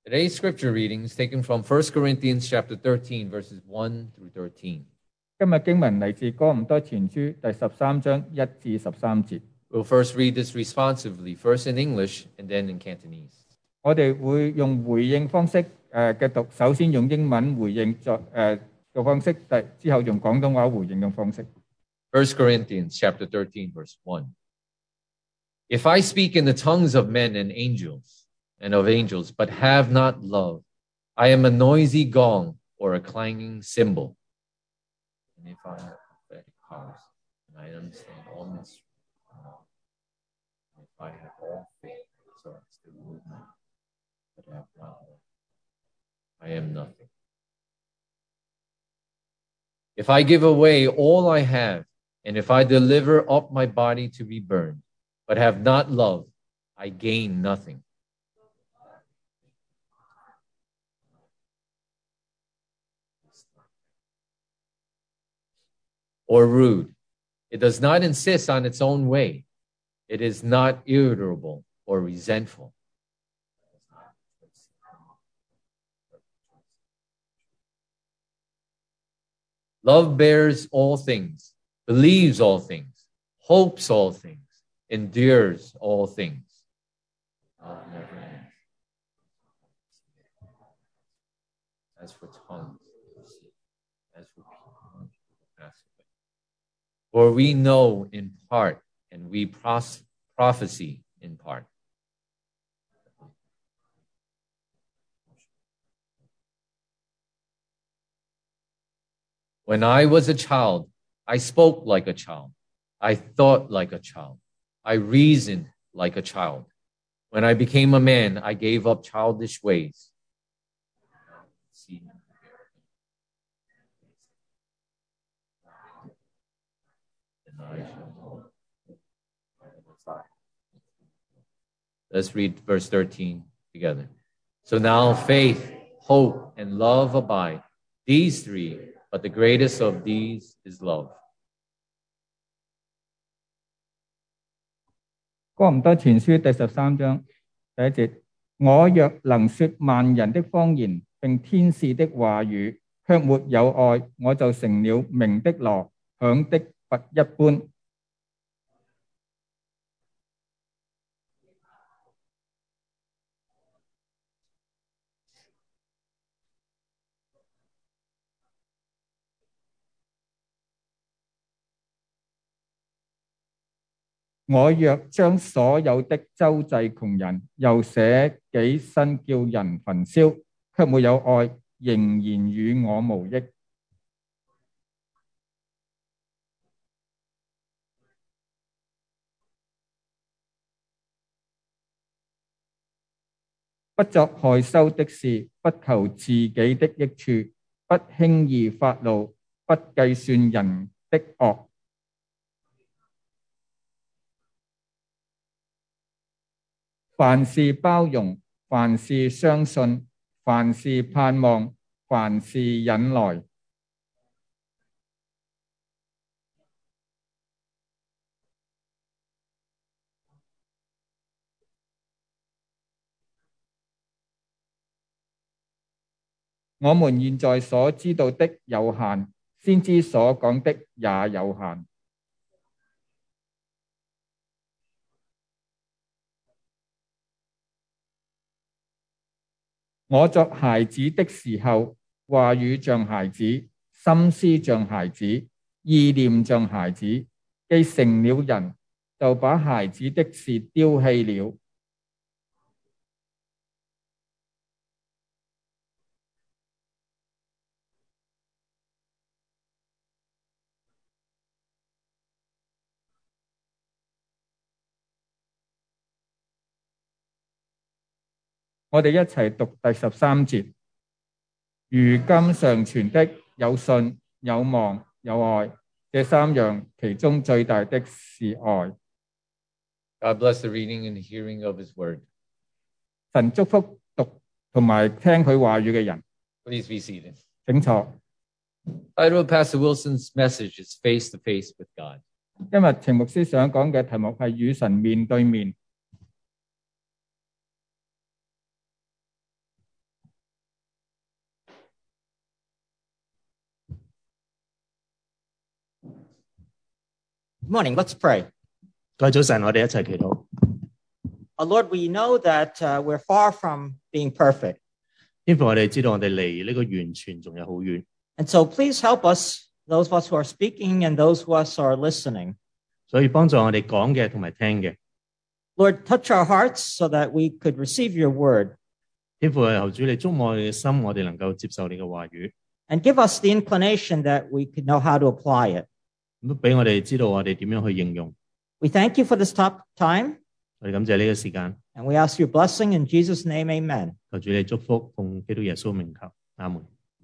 Today's scripture reading is taken from 1 Corinthians chapter 13, verses 1 through 13. 今日經文嚟自哥林多前書第13章1至13節。 We'll first read this responsively, first in English and then in Cantonese. 我哋會用回應方式嘅讀，首先用英文回應嘅方式，之後用廣東話回應嘅方式。 1 Corinthians chapter 13, verse 1. If I speak in the tongues of men and of angels, but have not love, I am a noisy gong or a clanging cymbal. And if I have prophetic powers, and I understand all mysteries, if I have all faith, so as to move me, but have not love, I am nothing. If I give away all I have, and if I deliver up my body to be burned, but have not love, I gain nothing. Or rude. It does not insist on its own way. It is not irritable or resentful. Love bears all things, believes all things, hopes all things, endures all things. Love never ends. As for tongues, as for people, pass away. For we know in part, and we prophesy in part. When I was a child, I spoke like a child. I thought like a child. I reasoned like a child. When I became a man, I gave up childish ways. Let's read verse 13 together. So now faith, hope, and love abide. These three, but the greatest of these is love. 哥林多前書第13章第1節，我若能說萬人的方言，並天使的話語，卻沒有愛，我就成了鳴的鑼，響的鈸一般。我若將所有的周濟窮人，又捨己身叫人焚燒，卻沒有愛，仍然與我無益。不作害羞的事，不求自己的益處，不輕易發怒，不計算人的惡。凡事包容，凡事相信，凡事盼望，凡事忍耐。我們現在所知道的有限，先知所講的也有限。我作孩子的時候，話語像孩子，心思像孩子，意念像孩子，既成了人，就把孩子的事丟棄了。我哋一齊讀第13節。如今常存的有信、有望、有愛，這三樣，其中最大的是愛。 God bless the reading and the hearing of His word. 神祝福讀同埋聽佢話語嘅人。 Please be seated. 請坐。 Title of Pastor Wilson's message is Face to Face with God. 今日程牧師想講嘅題目係與神面對面。 Good morning. Let's pray. 各位早晨，我哋一齊祈禱。 Lord, we know that we're far from being perfect. 天父，我哋知道我哋離呢個完全仲有好遠， And so please help us, those of us who are speaking and those of us who are listening. 所以幫助我哋講嘅同埋聽嘅。 Lord, touch our hearts so that we could receive your word 天父，求主你觸摸我哋嘅心，我哋能夠接受你嘅話語， and give us the inclination that we could know how to apply it. 咁都俾我哋知道我哋點樣去應用。 We thank you for this time, 我哋感謝呢個時間， and we ask your blessing in Jesus' name, amen. 求主你祝福，奉基督耶穌名求，阿門。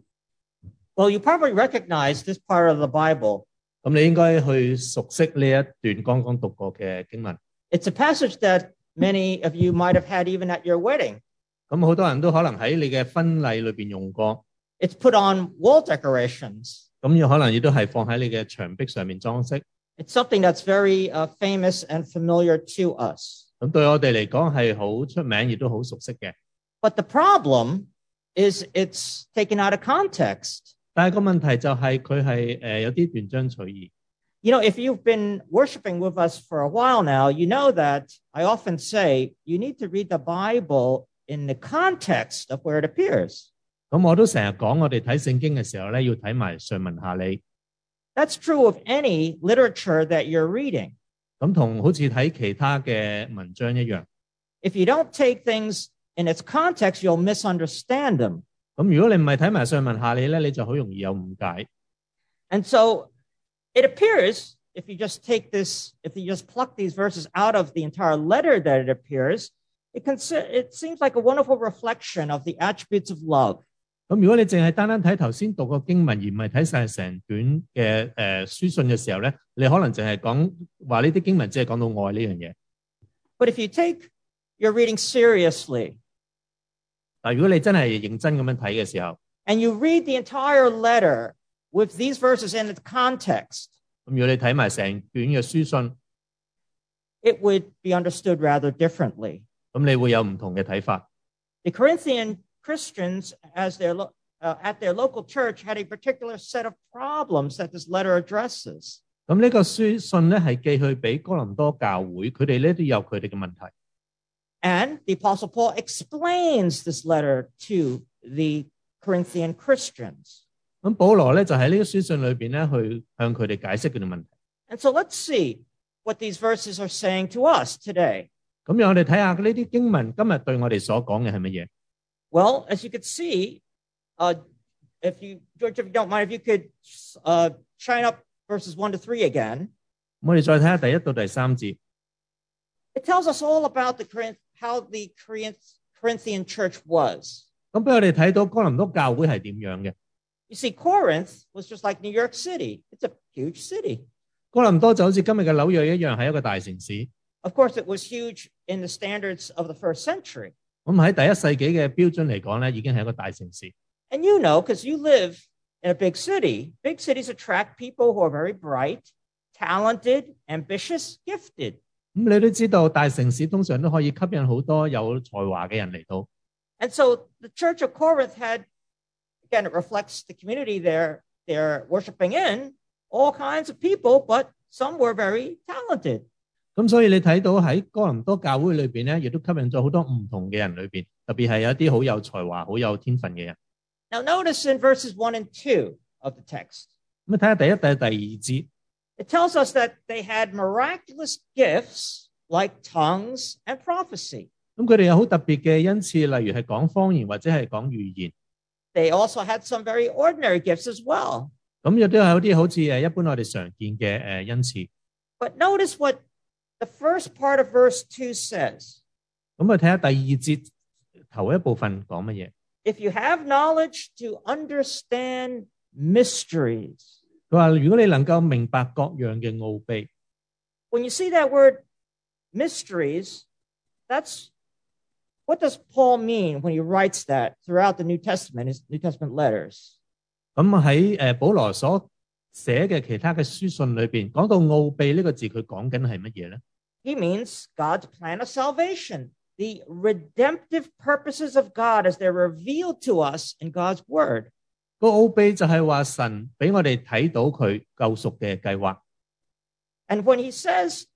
Well, you probably recognize this part of the Bible. 咁你應該去熟悉呢一段剛剛讀過嘅經文。 It's a passage that many of you might have had even at your wedding. 咁好多人都可能喺你嘅婚禮裏邊用過， It's put on wall decorations. 咁有可能亦都係放喺你嘅牆壁上面裝飾。 It's something that's very famous and familiar to us. 咁對我哋嚟講係好出名，亦都好熟悉嘅。 But the problem is it's taken out of context. 但係個問題就係佢係有啲斷章取義。 You know, if you've been worshiping with us for a while now, you know that I often say you need to read the Bible in the context of where it appears. 咁我都成日講，我哋睇聖經嘅時候咧，要睇埋上文下理。 That's true of any literature that you're reading. 咁同好似睇其他嘅文章一樣。 If you don't take things in its context, you'll misunderstand them. 咁如果你唔係睇埋上文下理咧，你就好容易有誤解。 And so it appears, if you just pluck these verses out of the entire letter that it appears, it seems like a wonderful reflection of the attributes of love. 咁如果你淨係單單睇頭先讀個經文，而唔係睇晒成卷嘅書信嘅時候咧，你可能淨係講話呢啲經文只係講到愛呢樣嘢。 But if you take your reading seriously, 但如果你真係認真咁樣睇嘅時候， and you read the entire letter with these verses in its context, 咁如果你睇埋成卷嘅書信， it would be understood rather differently. 咁你會有唔同嘅睇法。 The Corinthian Christians, at their local church, had a particular set of problems that this letter addresses. 咁呢個書信咧係寄去俾哥林多教會，佢哋咧都有佢哋嘅問題。 And the Apostle Paul explains this letter to the Corinthian Christians. 咁保羅咧就喺呢個書信裏邊咧去向佢哋解釋佢哋問題。 And so let's see what these verses are saying to us today. 咁讓我哋睇下呢啲經文今日對我哋所講嘅係乜嘢。 Well, as you could see, George, if you don't mind, if you could shine up verses 1 to 3 again. 我哋再睇下第1到第3節。 It tells us all about how the Corinthian church was. 咁俾我哋睇到哥林多教會係點樣嘅。 You see, Corinth was just like New York City. It's a huge city. 哥林多就好似今日嘅紐約一樣，係一個大城市。 Of course, it was huge in the standards of the first century. 咁喺第1世紀嘅標準嚟講咧，已經係一個大城市。 And you know, because you live in a big city, big cities attract people who are very bright, talented, ambitious, gifted. 咁你都知道，大城市通常都可以吸引好多有才華嘅人嚟到。 And so the Church of Corinth had, again, it reflects the community they're worshiping in, all kinds of people, but some were very talented. 咁所以你睇到喺哥林多教會裏邊咧，亦都吸引咗好多唔同嘅人裏邊，特別係有一啲好有才華、好有天分嘅人。 Now notice in verses 1 and 2 of the text. 咁睇下第1、第2節。 It tells us that they had miraculous gifts like tongues and prophecy. 咁佢哋有好特別嘅恩賜，例如係講方言或者係講預言。 They also had some very ordinary gifts as well. 咁亦都有啲好似一般我哋常見嘅恩賜。 But notice what the first part of verse 2 says. 咁睇下第2節頭一部分講乜嘢？ If you have knowledge to understand mysteries. 佢話如果你能夠明白各樣嘅奧秘。 When you see that word mysteries, what does Paul mean when he writes that throughout the New Testament, his New Testament letters? 咁喺保羅所寫嘅其他嘅書信裏邊，講到奧秘呢個字，佢講緊係乜嘢咧？ He means God's plan of salvation, the redemptive purposes of God as they're revealed to us in God's word. 個奧秘就係話神俾我哋睇到佢救贖嘅計劃。 And when he says,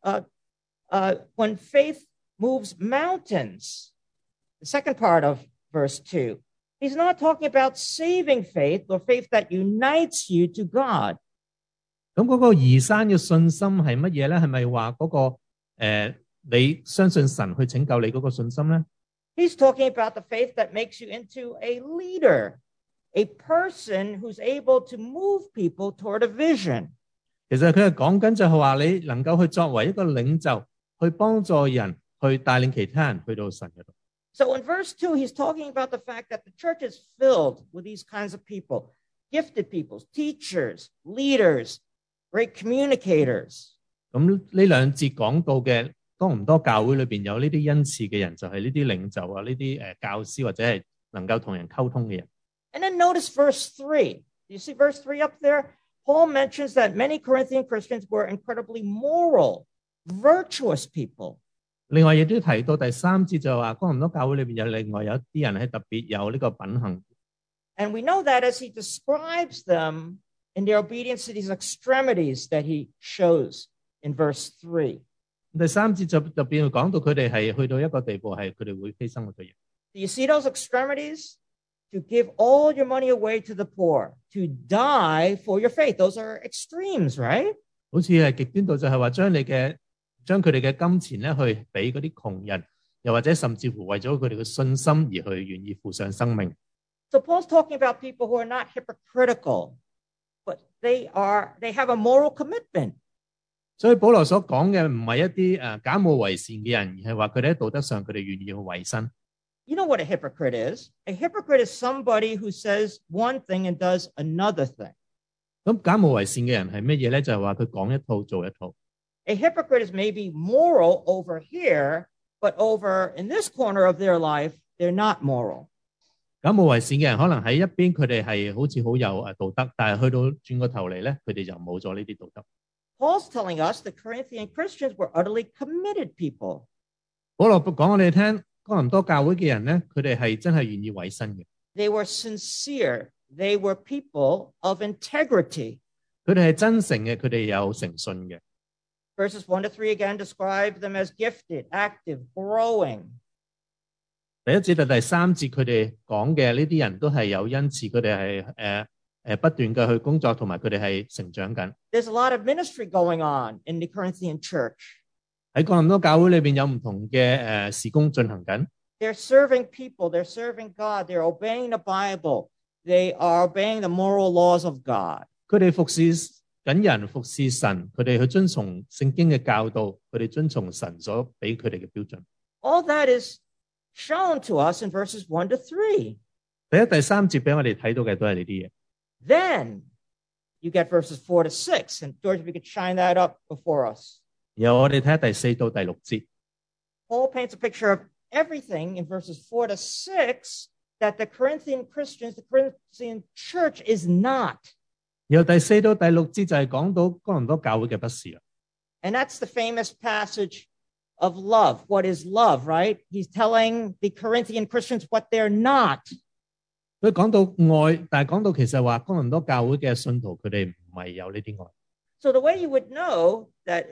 when faith moves mountains, the second part of verse 2, he's not talking about saving faith or faith that unites you to God. 咁嗰個移山嘅信心係乜嘢咧？係咪話嗰個你相信神去拯救你嗰個信心咧？ He's talking about the faith that makes you into a leader, a person who's able to move people toward a vision. 其實佢係講緊就係話你能夠去作為一個領袖，去幫助人，去帶領其他人去到神嗰度。 So in verse 2, he's talking about the fact that the church is filled with these kinds of people, gifted people, teachers, leaders, great communicators. 咁呢兩節講到嘅多唔多教會裏邊有呢啲恩賜嘅人，就係呢啲領袖啊，呢啲教師或者係能夠同人溝通嘅人。 And then notice verse 3. Do you see verse 3 up there? Paul mentions that many Corinthian Christians were incredibly moral, virtuous people. 另外亦都提到第3節就話，哥林多教會裏邊有另外有啲人係特別有呢個品行。 And we know that as he describes them in their obedience to these extremities that he shows in verse 3. 第3節就特別講到佢哋係去到一個地步，係佢哋會犧牲好多嘢。 Do you see those extremities? To give all your money away to the poor, to die for your faith. Those are extremes, right? 好似係極端到就係話將佢哋嘅金錢咧去俾嗰啲窮人，又或者甚至乎為咗佢哋嘅信心而去願意付上生命。 So Paul's talking about people who are not hypocritical, but they have a moral commitment. 所以保羅所講嘅唔係一啲假冒為善嘅人，而係話佢哋喺道德上佢哋願意去委身。 You know what a hypocrite is? A hypocrite is somebody who says one thing and does another thing. 咁假冒為善嘅人係乜嘢咧？就係話佢講一套做一套。 A hypocrite is maybe moral over here, but over in this corner of their life, they're not moral. 假冒為善嘅人可能喺一邊佢哋係好似好有道德，但係去到轉個頭嚟咧，佢哋就冇咗呢啲道德。 Paul's telling us the Corinthian Christians were utterly committed people. 保羅講我哋聽。 哥林多教會嘅人咧，佢哋係真係願意委身嘅。 They were sincere. They were people of integrity. 佢哋係真誠嘅，佢哋有誠信嘅。 Verses 1 to 3 again describe them as gifted, active, growing. 第1節到第3節，佢哋講嘅呢啲人都係有恩賜，佢哋係不斷嘅去工作，同埋佢哋係成長緊。 There's a lot of ministry going on in the Corinthian church. 喺哥林多教會裏邊有唔同嘅事工進行緊。 They're serving people. They're serving God. They're obeying the Bible. They are obeying the moral laws of God. 佢哋服侍緊人，服侍神，佢哋去遵從聖經嘅教導，佢哋遵從神所俾佢哋嘅標準。 All that is shown to us in verses 1 to 3. 第1、第3節俾我哋睇到嘅都係呢啲嘢。 Then you get verses 4 to 6. And George, if you could shine that up before us. 然後我哋睇下第4到第6節。 Paul paints a picture of everything in verses 4 to 6 that the Corinthian Christians, the Corinthian church is not. 然後第4到第6節就係講到哥林多教會嘅不是啦。 And that's the famous passage of love. What is love, right? He's telling the Corinthian Christians what they're not. 佢講到愛，但係講到其實話哥林多教會嘅信徒佢哋唔係有呢啲愛。 So the way you would know that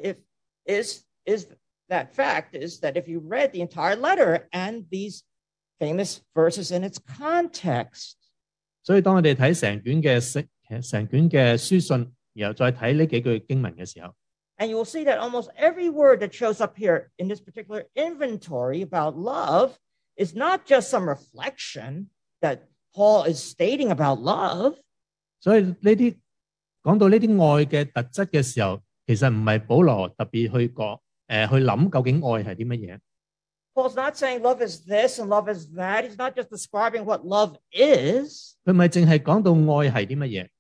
is that fact is that if you read the entire letter and these famous verses in its context. 所以當我哋睇成卷嘅書信，然後再睇呢幾句經文嘅時候， And you will see that almost every word that shows up here in this particular inventory about love is not just some reflection that Paul is stating about love. 所以呢啲講到呢啲愛嘅特質嘅時候，其實唔係保羅特別去諗究竟愛係啲乜嘢。 Paul's not saying love is this and love is that. He's not just describing what love is. 佢咪淨係講到愛係啲乜嘢。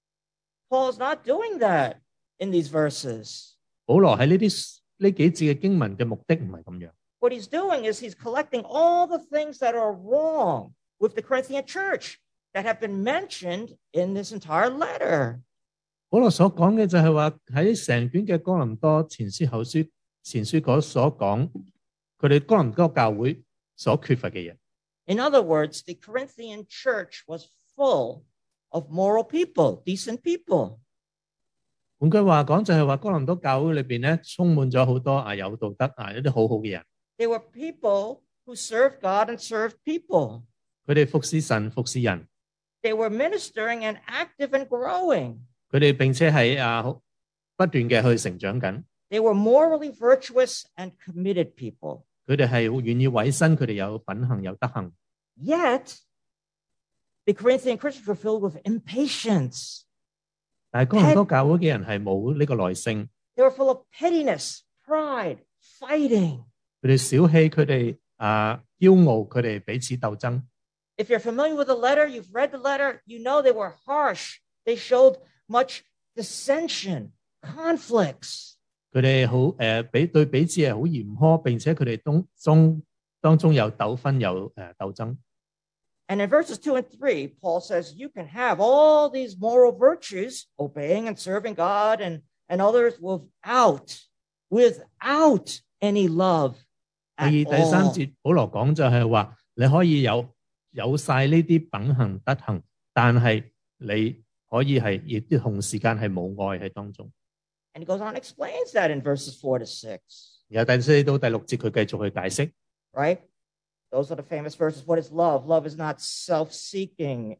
Paul's not doing that in these verses. 保羅喺呢幾節嘅經文嘅目的唔係咁樣。 What he's doing is he's collecting all the things that are wrong with the Corinthian church that have been mentioned in this entire letter. 保羅所講嘅就係話喺成卷嘅哥林多前書嗰所講，佢哋哥林多教會所缺乏嘅嘢。 In other words, the Corinthian church was full of moral people, decent people. 換句話講，就係話哥林多教會裏邊咧，充滿咗好多有道德一啲好好嘅人。 They were people who served God and served people. 佢哋服侍神，服侍人。 They were ministering and active and growing. 佢哋並且係不斷嘅去成長緊。 They were morally virtuous and committed people. 佢哋係願意委身，佢哋有品行，有德行。 Yet, the Corinthian Christians were filled with impatience. 但係哥林多教會嘅人係冇呢個耐性。 They were full of pettiness, pride, fighting. 佢哋小氣，佢哋驕傲，佢哋彼此鬥爭。 If you're familiar with the letter, you've read the letter, you know they were harsh. They showed much dissension, conflicts. 佢哋好對彼此係好嚴苛，並且佢哋當中有糾紛，有鬥爭。 And in verses 2 and 3, Paul says you can have all these moral virtues, obeying and serving God and others without any love at 第三 all. 節，保羅講就係話，你可以有晒呢啲品行德行，但係你可以係亦都同時間係冇愛喺當中。 And he goes on and explains that in verses 4 to 6. 然後第4到第6節，佢繼續去解釋。 Right? Those are the famous verses. What is love? Love is not self-seeking.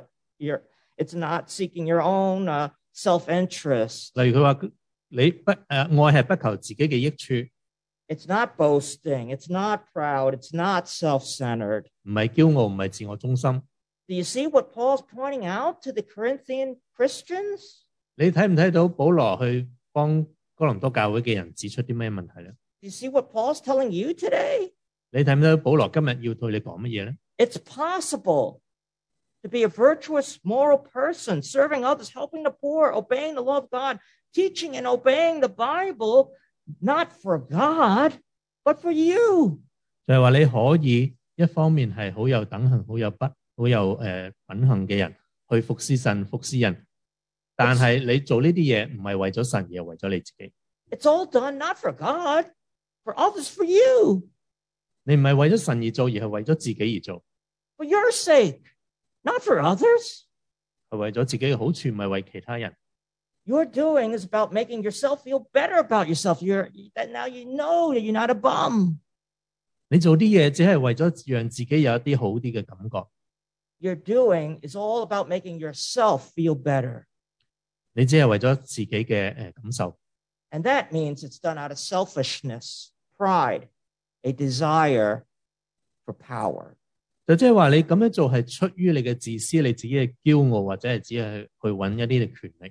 It's not seeking your own self-interest. 例如佢話愛係不求自己嘅益處。 It's not boasting. It's not proud. It's not self-centered. 唔係驕傲，唔係自我中心。 Do you see what Paul's pointing out to the Corinthian Christians? 你睇唔睇到保羅去幫哥林多教會嘅人指出啲咩問題咧？ Do you see what Paul's telling you today? 你睇唔睇到保羅今日要對你講乜嘢咧？ It's possible to be a virtuous, moral person, serving others, helping the poor, obeying the law of God, teaching and obeying the Bible, not for God, but for you. 就係話你可以一方面係好有等行、好有品行嘅人，去服侍神、服侍人，但係你做呢啲嘢唔係為咗神，而係為咗你自己。 It's all done not for God, for others, for you. 你唔係為咗神而做，而係為咗自己而做。 For your sake, not for others. 係為咗自己嘅好處，唔係為其他人。 Your doing is about making yourself feel better about yourself. That now you know that you're not a bum. 你做啲嘢只係為咗讓自己有一啲好啲嘅感覺。 Your doing is all about making yourself feel better. 你只係為咗自己嘅感受。 And that means it's done out of selfishness, pride, a desire for power. 就即係話你咁樣做係出於你嘅自私，你自己嘅驕傲，或者係只係去揾一啲嘅權力。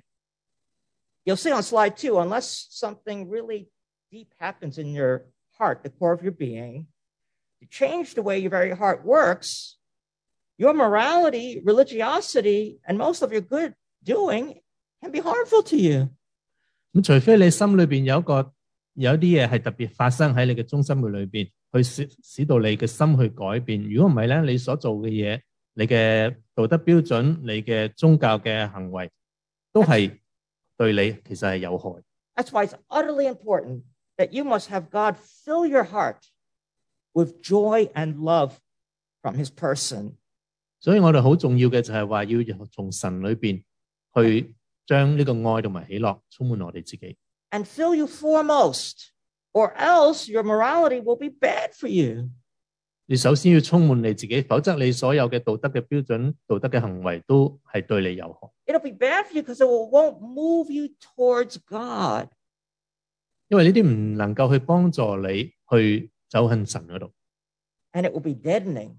You'll see on slide 2, unless something really deep happens in your heart, the core of your being, to change the way your very heart works, your morality, religiosity, and most of your good doing can be harmful to you. 咁除非你心裏邊有啲嘢係特別發生喺你嘅中心嘅裏邊，去使到你嘅心去改變。如果唔係咧，你所做嘅嘢，你嘅道德標準，你嘅宗教嘅行為，都係對你其實係有害。 That's why it's utterly important that you must have God fill your heart with joy and love from his person. 所以我哋好重要嘅就係話要從神裏邊去將呢個愛同埋喜樂充滿我哋自己。 And fill you foremost, or else your morality will be bad for you. 你首先要充滿你自己，否則你所有嘅道德嘅標準、道德嘅行為都係對你有害。 It'll be bad for you because it won't move you towards God. 因為呢啲唔能夠去幫助你去走向神嗰度。 And it will be deadening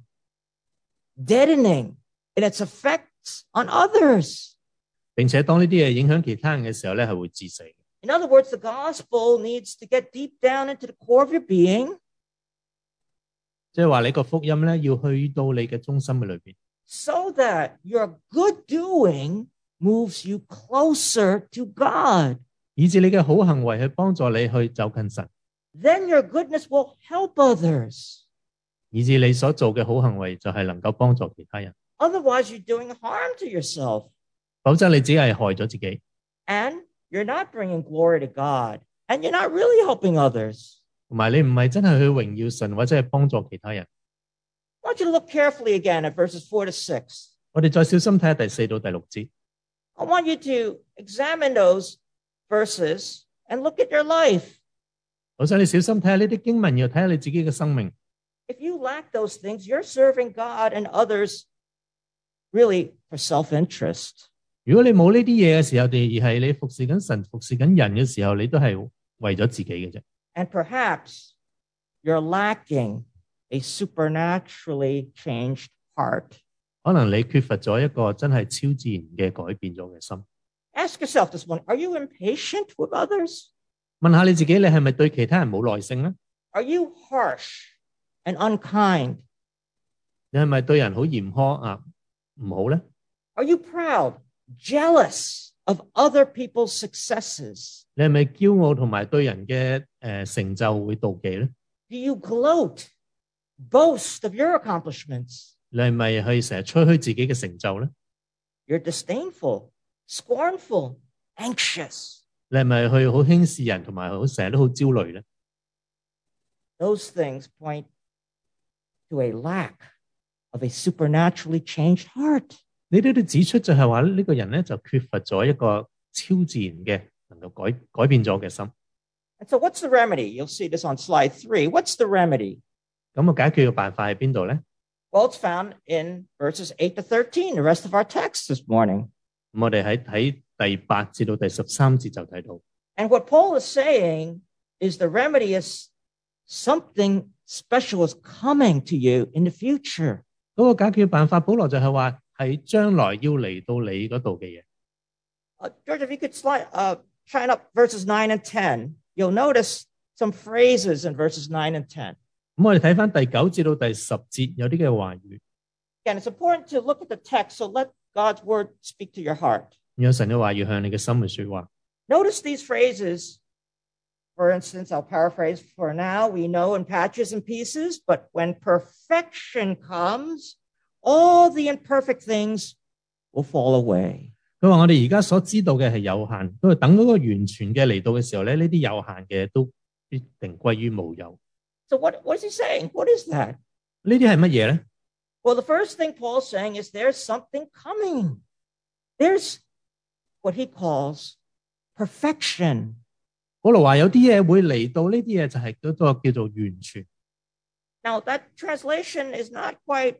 in its effects on others. 並且當呢啲嘢影響其他人嘅時候咧，係會致死。 In other words, the gospel needs to get deep down into the core of your being. 即係話你個福音咧，要去到你嘅中心嘅裏邊。 So that your good doing moves you closer to God. 以致你嘅好行為去幫助你去走近神。 Then your goodness will help others. 以致你所做嘅好行為就係能夠幫助其他人。 Otherwise, you're doing harm to yourself. 否則你只係害咗自己。 And you're not bringing glory to God. And you're not really helping others. 同埋你唔係真係去榮耀神或者係幫助其他人。 I want you to look carefully again at verses 4 to 6. 我哋再小心睇下第4到第6節。 I want you to examine those verses and look at your life. 我想你小心睇下呢啲經文，要睇下你自己嘅生命。 If you lack those things, you're serving God and others really for self-interest. 如果你冇呢啲嘢嘅時候，而係你服侍緊神、服侍緊人嘅時候，你都係為咗自己嘅啫。 And perhaps you're lacking a supernaturally changed heart. 可能你缺乏咗一個真係超自然嘅改變咗嘅心。 Ask yourself this morning, are you impatient with others? 問下你自己，你係咪對其他人冇耐性咧？ Are you harsh and unkind? 你係咪對人好嚴苛啊？唔好咧？ Are you proud, jealous of other people's successes? 你係咪驕傲同埋對人嘅成就會妒忌咧？ Do you gloat, boast of your accomplishments? 你係咪去成日吹噓自己嘅成就咧？ You're disdainful, scornful, anxious. 你係咪去好輕視人同埋成日都好焦慮咧？ Those things point to a lack of a supernaturally changed heart. 呢啲都指出就係話呢個人咧就缺乏咗一個超自然嘅能夠改變咗嘅心。 And so what's the remedy? You'll see this on slide 3. What's the remedy? 咁解決嘅辦法喺邊度咧？ Well, it's found in verses 8 to 13, the rest of our text this morning. 咁我哋喺第8至到第13節就睇到。 And what Paul is saying is the remedy is something special is coming to you in the future. 嗰個解決嘅辦法，保羅就係話係將來要嚟到你嗰度嘅嘢。 George, if you could shine up verses 9 and 10, you'll notice some phrases in verses 9 and 10. 咁我哋睇翻第9至到第10節有啲嘅話語。 Again, it's important to look at the text, so let God's word speak to your heart. 有神嘅話要向你嘅心去說話。 Notice these phrases. For instance, I'll paraphrase, for now we know in patches and pieces, but when perfection comes, all the imperfect things will fall away. 佢話我哋而家所知道嘅係有限，不過等嗰個完全嘅嚟到嘅時候咧，呢啲有限嘅都必定歸於無有。 So what is he saying? What is that? 呢啲係乜嘢咧？ Well, the first thing Paul's saying is there's something coming. There's what he calls perfection. 保羅話有啲嘢會嚟到，呢啲嘢就係嗰個叫做完全。 Now, that translation is not quite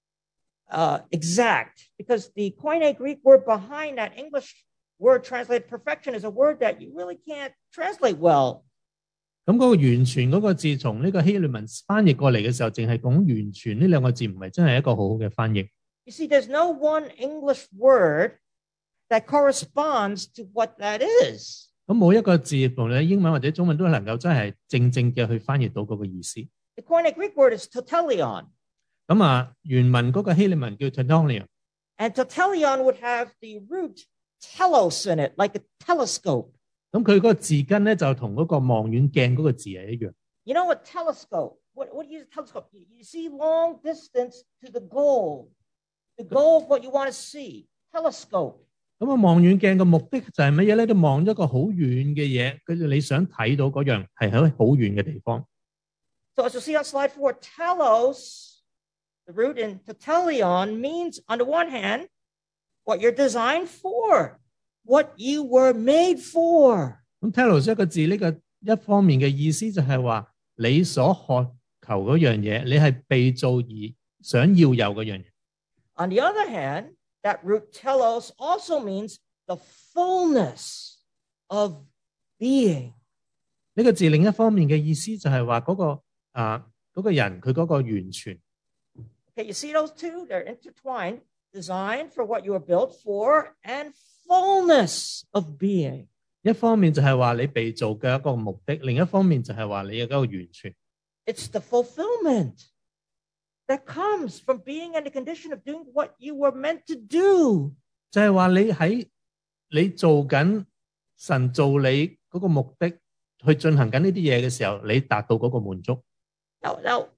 exact because the Koine Greek word behind that English word translated perfection is a word that you really can't translate well. 咁嗰個完全嗰個字從呢個希臘文翻譯過嚟嘅時候，淨係講完全呢兩個字，唔係真係一個好好嘅翻譯。 You see, there's no one English word that corresponds to what that is. 咁冇一個字，無論英文或者中文都能夠真係正正嘅去翻譯到嗰個意思。 The Koine Greek word is totelion. 咁原文嗰個希臘文叫 totelion， And totelion would have the root telos in it, like a telescope. 咁佢嗰個字根咧就同嗰個望遠鏡嗰個字係一樣。 You know what telescope? What do you use a telescope? You see long distance to the goal of what you want to see. Telescope. 咁望遠鏡嘅目的就係乜嘢咧？都望咗一個好遠嘅嘢，跟住你想睇到嗰樣係喺好遠嘅地方。 So as you see on slide 4, telos, the root in totelion means, on the one hand, what you're designed for, what you were made for. 咁 telos 一個字，呢個一方面嘅意思就係話你所渴求嗰樣嘢，你係被造而想要有嗰樣嘢。 On the other hand, that root telos also means the fullness of being. 呢個字另一方面嘅意思就係話嗰個人佢嗰個完全。 Okay, you see those two? They're intertwined, designed for what you were built for, and fullness of being. 一方面就係話你被造嘅一個目的，另一方面就係話你嘅一個完全。 It's the fulfillment that comes from being in the condition of doing what you were meant to do. 就係話你做緊神做你嗰個目的，去進行緊呢啲嘢嘅時候，你達到嗰個滿足。 Now,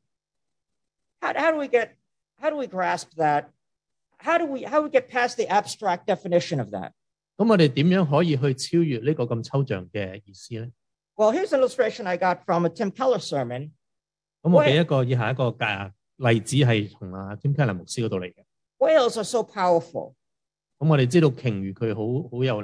how do we grasp that? How do we get past the abstract definition of that? 咁我哋點樣可以去超越呢個咁抽象嘅意思咧？ Well, here's an illustration I got from a Tim Keller sermon. 咁我俾以下一個例子係從Tim Keller 牧師嗰度嚟嘅。 Whales are so powerful. 咁我哋知道鯨魚佢好有力。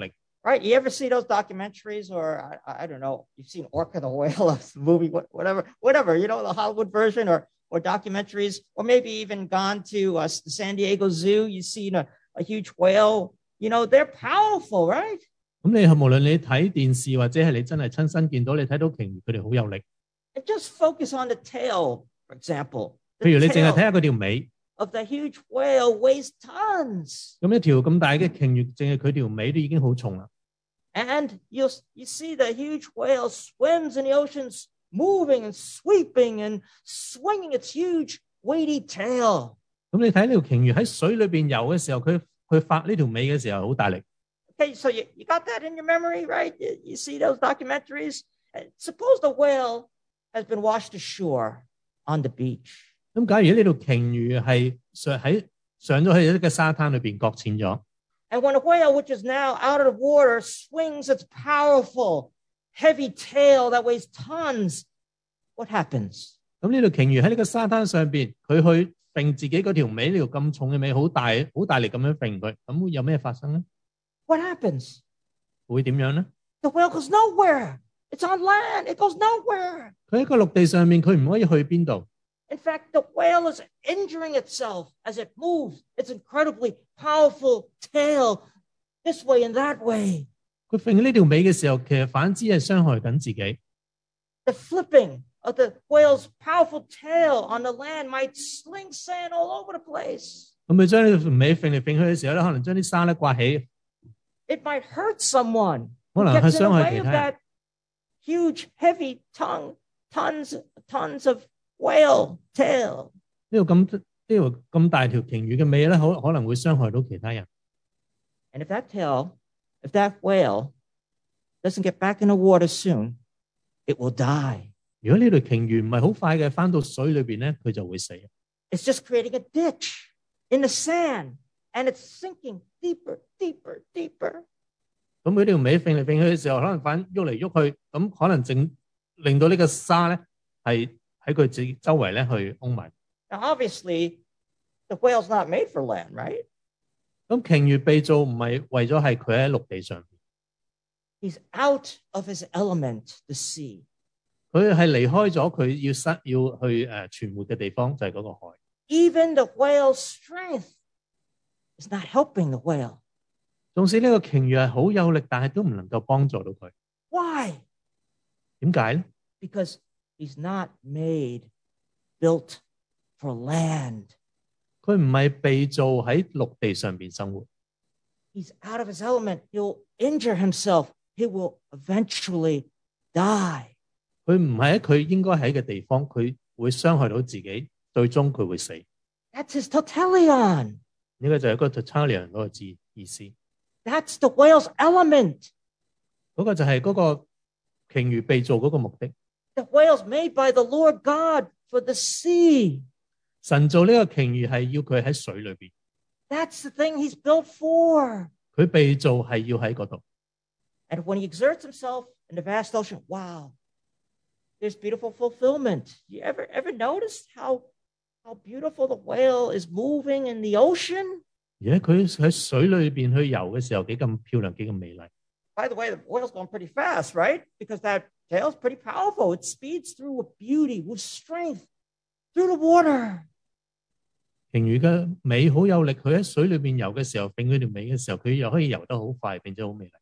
right? You ever see those documentaries, or I don't know, you've seen Orca the Whale, the movie, whatever, you know, the Hollywood version, or documentaries, or maybe even gone to the San Diego Zoo. You've seen a huge whale. You know, they're powerful, right? 咁你無論你睇電視或者係你真係親身見到，你睇到鯨魚佢哋好有力。 And just focus on the tail, for example. 譬如 The 你淨係睇 tail 下佢條尾， of the huge whale weighs tons. 咁一條咁大嘅鯨魚，淨係佢條尾都已經好重啦。 And you see the huge whale swims in the oceans, moving and sweeping and swinging its huge weighty tail. 咁你睇呢條鯨魚喺水裏邊游嘅時候，佢發呢條尾嘅時候好大力。 Okay, so you got that in your memory, right? You see those documentaries? Suppose the whale has been washed ashore on the beach. 咁假如呢條鯨魚係上咗去一個沙灘裏邊擱淺咗， And when a whale, which is now out of the water, swings its powerful, heavy tail that weighs tons, what happens? 咁呢條鯨魚喺呢個沙灘上邊，佢去揈自己嗰條尾，呢條咁重嘅尾，好大力咁樣揈佢，咁會有咩發生咧？ What happens? 會點樣咧？ The whale goes nowhere. It's on land. It goes nowhere. 佢喺個陸地上面，佢唔可以去邊度。 In fact, the whale is injuring itself as it moves its incredibly powerful tail this way and that way. 佢揈呢條尾嘅時候，其實反之係傷害緊自己。 The flipping of the whale's powerful tail on the land might sling sand all over the place. 咁佢將呢條尾揈嚟揈去嘅時候咧，可能將啲沙咧刮起， It might hurt someone 可 who 能係 gets in the 傷害 way 其 of 他人。 that huge, heavy tons of whale tail. 呢條咁大條鯨魚嘅尾咧，可能會傷害到其他人。 And if that whale doesn't get back in the water soon, it will die. 如果呢條鯨魚唔係好快嘅翻到水裏邊咧，佢就會死。 It's just creating a ditch in the sand, and it's sinking deeper, deeper, deeper. 咁佢條尾揈嚟揈去嘅時候，可能反喐嚟喐去，咁可能令到呢個沙咧係喺佢自己周圍咧去擁埋。 Now, obviously, the whale's not made for land, right? 咁鯨魚被造唔係為咗係佢喺陸地上邊， He's out of his element, the sea. 佢係離開咗佢要去存活嘅地方，就係嗰個海。 Even the whale's strength is not helping the whale. 縱使呢個鯨魚係好有力，但係都唔能夠幫助到佢。 Why? 點解咧？ Because he's not built for land. 佢唔係被造喺陸地上邊生活， He's out of his element. He'll injure himself. He will eventually die. 佢唔係喺佢應該喺嘅地方，佢會傷害到自己，最終佢會死。 That's his totalion. 呢個就係一個 totalion 嗰個字意思。 That's the whale's element. 嗰個就係嗰個鯨魚被造嗰個目的。 The whale's made by the Lord God for the sea. 神造呢個鯨魚係要佢喺水裏邊， That's the thing he's built for. 佢被造係要喺嗰度。 And when he exerts himself in the vast ocean, wow, there's beautiful fulfillment. You ever noticed how beautiful the whale is moving in the ocean? 而家佢喺水裏邊去游嘅時候，幾咁漂亮，幾咁美麗。 By the way, the whale's going pretty fast, right? Because that tail's pretty powerful. It speeds through with beauty, with strength, through the water. 鯨魚嘅尾好有力，佢喺水裏邊游嘅時候，揈佢條尾嘅時候，佢又可以游得好快，並且好美麗。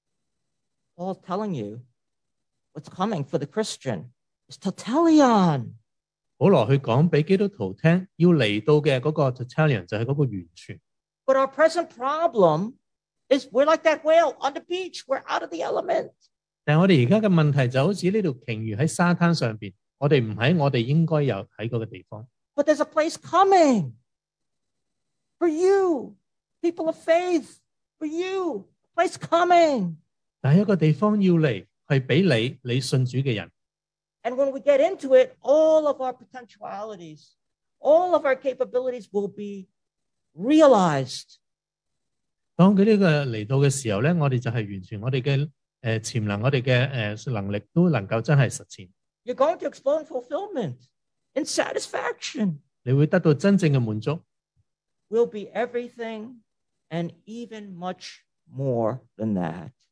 Paul's telling you what's coming for the Christian is totalion. 保羅去講俾基督徒聽，要嚟到嘅嗰個 totalion 就係嗰個完全。 But our present problem is we're like that whale on the beach. We're out of the element. 但係我哋而家嘅問題就好似呢條鯨魚喺沙灘上邊，我哋唔喺我哋應該有喺嗰個地方。 But there's a place coming for you, people of faith, for you, a place coming. 但係一個地方要嚟，係俾你信主嘅人。 And when we get into it, all of our potentialities, all of our capabilities will be realized. 當佢呢個嚟到嘅時候咧，我哋就係完全我哋嘅潛能，我哋嘅能力都能夠真係實踐。 You're going to explode in fulfillment, in satisfaction. 你會得到真正嘅滿足， Will be everything and even much more than that.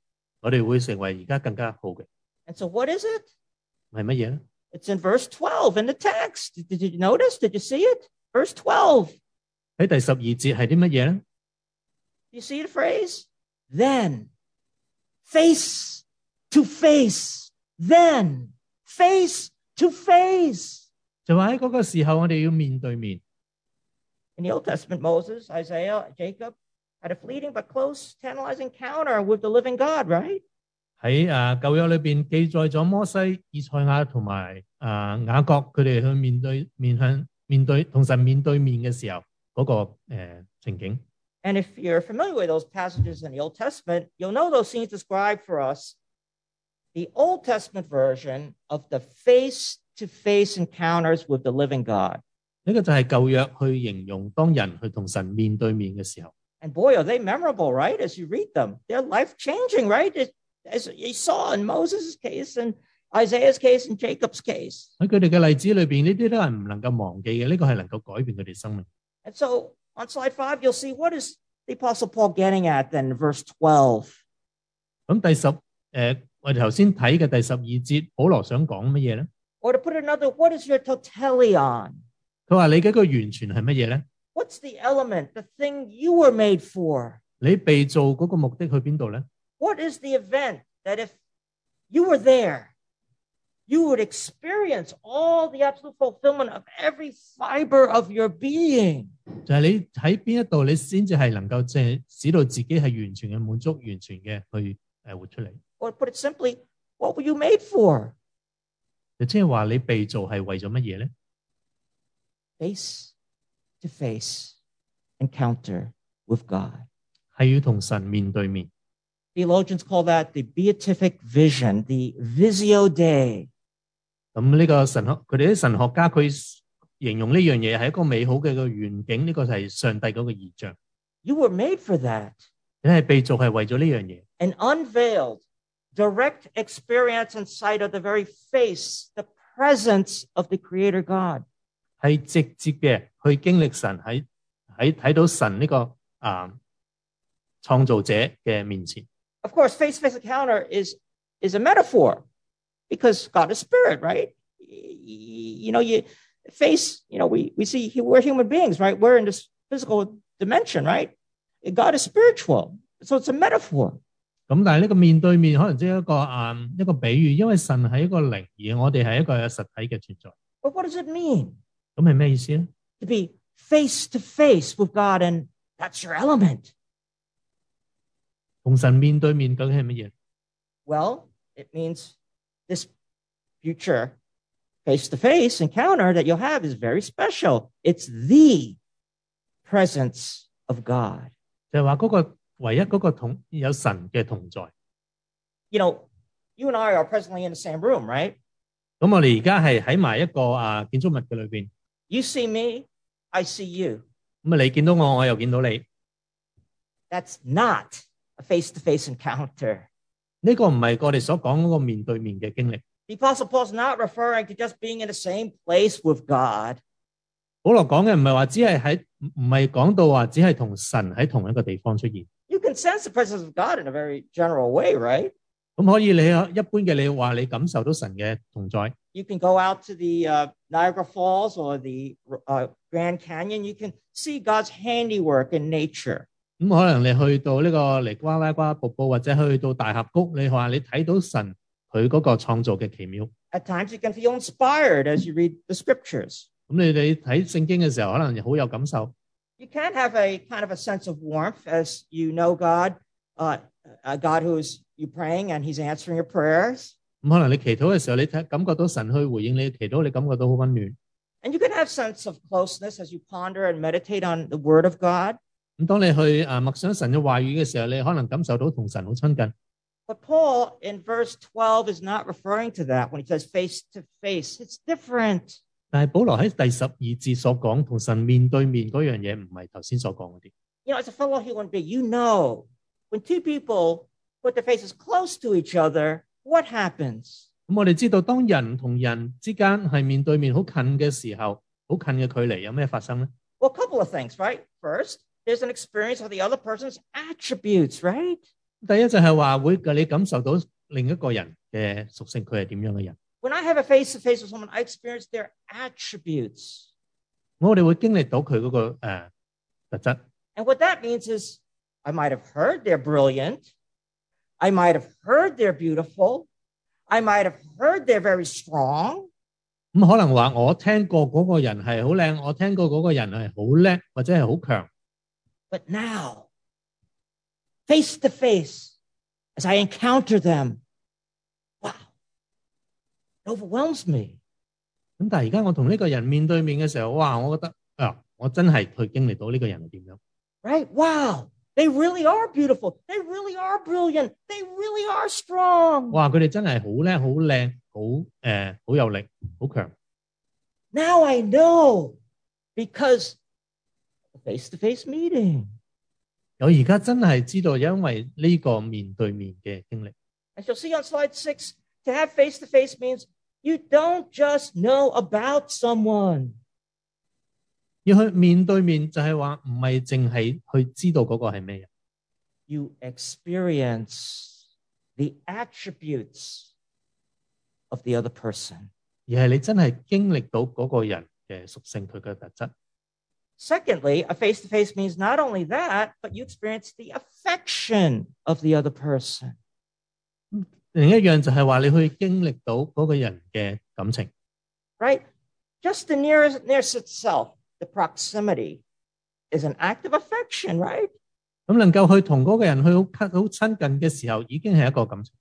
我哋會成為而家更加好嘅。 And so what is it? 係乜嘢咧？ It's in verse 12 in the text. Did you notice? Did you see it? Verse 12. 喺第12節係啲乜嘢咧？ You see the phrase? Then, face to face. Then, face to face. 就話喺嗰個時候，我哋要面對面。 In the Old Testament, Moses, Isaiah, Jacob had a fleeting but close, tantalizing encounter with the living God, right? 喺舊約裏邊記載咗摩西、以賽亞同埋雅各佢哋去面對同神面對面嘅時候嗰個情景。 And if you're familiar with those passages in the Old Testament, you'll know those scenes describe for us the Old Testament version of the face-to-face encounters with the living God. 呢個就係舊約去形容當人去同神面對面嘅時候。 And boy, are they memorable, right? As you read them, they're life-changing, right? As you saw in Moses' case and Isaiah's case and Jacob's case. 喺佢哋嘅例子裏邊，呢啲都係唔能夠忘記嘅，呢個係能夠改變佢哋生命。 And so on slide 5, you'll see what is the Apostle Paul getting at then in verse 12. 咁我哋頭先睇嘅第12節，保羅想講乜嘢咧？ Or to put it another, what is your totelion? 佢話你嘅一個完全係乜嘢咧？ What's the element, the thing you were made for? 你被造嗰個目的去邊度咧？ What is the event that if you were there, you would experience all the absolute fulfillment of every fiber of your being? 就係你喺邊一度，你先至係能夠即係使到自己係完全嘅滿足，完全嘅去活出嚟。 Or to put it simply, what were you made for? 就即係話你被造係為咗乜嘢咧？ Face-to-face encounter with God. 係要同神面對面。 Theologians call that the beatific vision, the visio Dei. 咁呢個神學，佢哋啲神學家佢形容呢樣嘢係一個美好嘅個願景，呢個就係上帝嗰個異象。 You were made for that. 你係被造係為咗呢樣嘢。 An unveiled, direct experience and sight of the very face, the presence of the Creator God. 係直接嘅去經歷神喺睇到神呢個創造者嘅面前。 Of course, face-to-face encounter is a metaphor because God is spirit, right? We see we're human beings, right? We're in this physical dimension, right? God is spiritual, so it's a metaphor. 咁但係呢個面對面可能即係一個比喻，因為神係一個靈，而我哋係一個有實體嘅存在。 But what does it mean? 咁係咩意思咧？ To be face-to-face with God, and that's your element. 同神面對面究竟係乜嘢？ Well, it means this future face-to-face encounter that you'll have is very special. It's the presence of God. 就係話嗰個唯一嗰個有神嘅同在。 You know, you and I are presently in the same room, right? 咁我哋而家係喺埋一個建築物嘅裏邊。 You see me, I see you. 咁你見到我，我又見到你。 That's not a face-to-face encounter. 呢個唔係我哋所講嗰個面對面嘅經歷。 The Apostle Paul's not referring to just being in the same place with God. 保羅講嘅唔係話只係唔係講到話只係同神喺同一個地方出現。 You can sense the presence of God in a very general way, right? 咁可以你一般嘅你話你感受到神嘅同在。 You can go out to the Niagara Falls or the Grand Canyon. You can see God's handiwork in nature. 咁可能你去到呢個尼加拉瓜瀑布，或者去到大峽谷，你話你睇到神佢嗰個創造嘅奇妙。 At times you can feel inspired as you read the scriptures. 咁你睇聖經嘅時候，可能好有感受。 You can have a kind of a sense of warmth as you know God, a God who's you praying and He's answering your prayers. 咁可能你祈禱嘅時候，你感覺到神去回應你嘅祈禱，你感覺到好溫暖。 And you can have sense of closeness as you ponder and meditate on the Word of God. 咁當你去默想神嘅話語嘅時候，你可能感受到同神好親近。 But Paul in verse 12 is not referring to that when he says face to face. It's different. 但係保羅喺第12節所講同神面對面嗰樣嘢，唔係頭先所講嗰啲。 You know, as a fellow human being, you know, when two people put their faces close to each other, what happens? 咁我哋知道，當人同人之間係面對面好近嘅時候，好近嘅距離，有咩發生咧？ Well, a couple of things, right? First, there's an experience of the other person's attributes, right? 第一就係話會你感受到另一個人嘅屬性，佢係點樣嘅人。 When I have a face-to-face with someone, I experience their attributes. 我哋會經歷到佢嗰個特質。 And what that means is I might have heard they're brilliant. I might have heard they're beautiful. I might have heard they're very strong. 咁可能話我聽過嗰個人係好靚，我聽過嗰個人係好叻或者係好強。 But now, face to face, as I encounter them, wow, it overwhelms me. 咁但係而家我同呢個人面對面嘅時候，哇！我覺得我真係去經歷到呢個人係點樣。 Right? Wow, they really are beautiful. They really are brilliant. They really are strong. 哇！佢哋真係好叻、好靚、好有力、好強。 Now I know because the face-to-face meeting. 我而家真係知道，因為呢個面對面嘅經歷。 As you'll see on slide 6, to have face-to-face means you don't just know about someone. 要去面對面就係話唔係淨係去知道嗰個係咩人， You experience the attributes of the other person. 而係你真係經歷到嗰個人嘅屬性，佢嘅特質。 Secondly, a face-to-face means not only that, but you experience the affection of the other person. 另一樣就係話你去經歷到嗰個人嘅感情。 Right? Just the nearness itself, the proximity, is an act of affection, right? 咁能夠去同嗰個人去好親近嘅時候，已經係一個感情。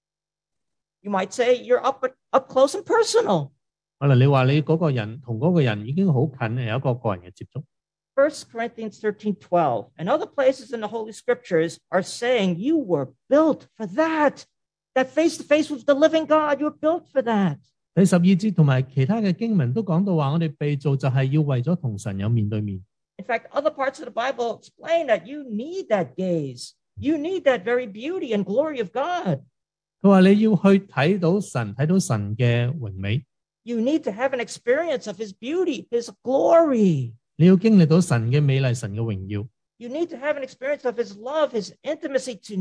You might say you're up close and personal. 可能你話你嗰個人同嗰個人已經好近，有一個個人嘅接觸。 1 Corinthians 13:12 and other places in the Holy Scriptures are saying you were built for that. That face-to-face with the living God, you're built for that. 第12節同埋其他嘅經文都講到話，我哋被造就係要為咗同神有面對面。 In fact, other parts of the Bible explain that you need that gaze. You need that very beauty and glory of God. 佢話你要去睇到神嘅榮美， You need to have an experience of His beauty, His glory. 你要經歷到神嘅美麗、神嘅榮耀。 You need to have an experience of His love, His intimacy to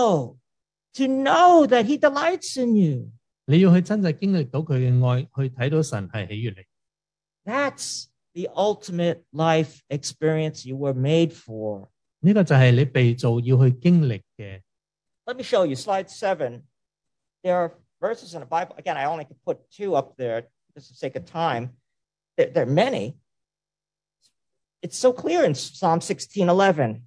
know that He delights in you. 你要去真正經歷到佢嘅愛，去睇到神係喜悅你。 That's the ultimate life experience you were made for. 呢個就係你被造要去經歷嘅。 Let me show you slide 7. There are verses in the Bible. Again, I only could put 2 up there just for the sake of time. There are many. It's so clear in Psalm 16:11.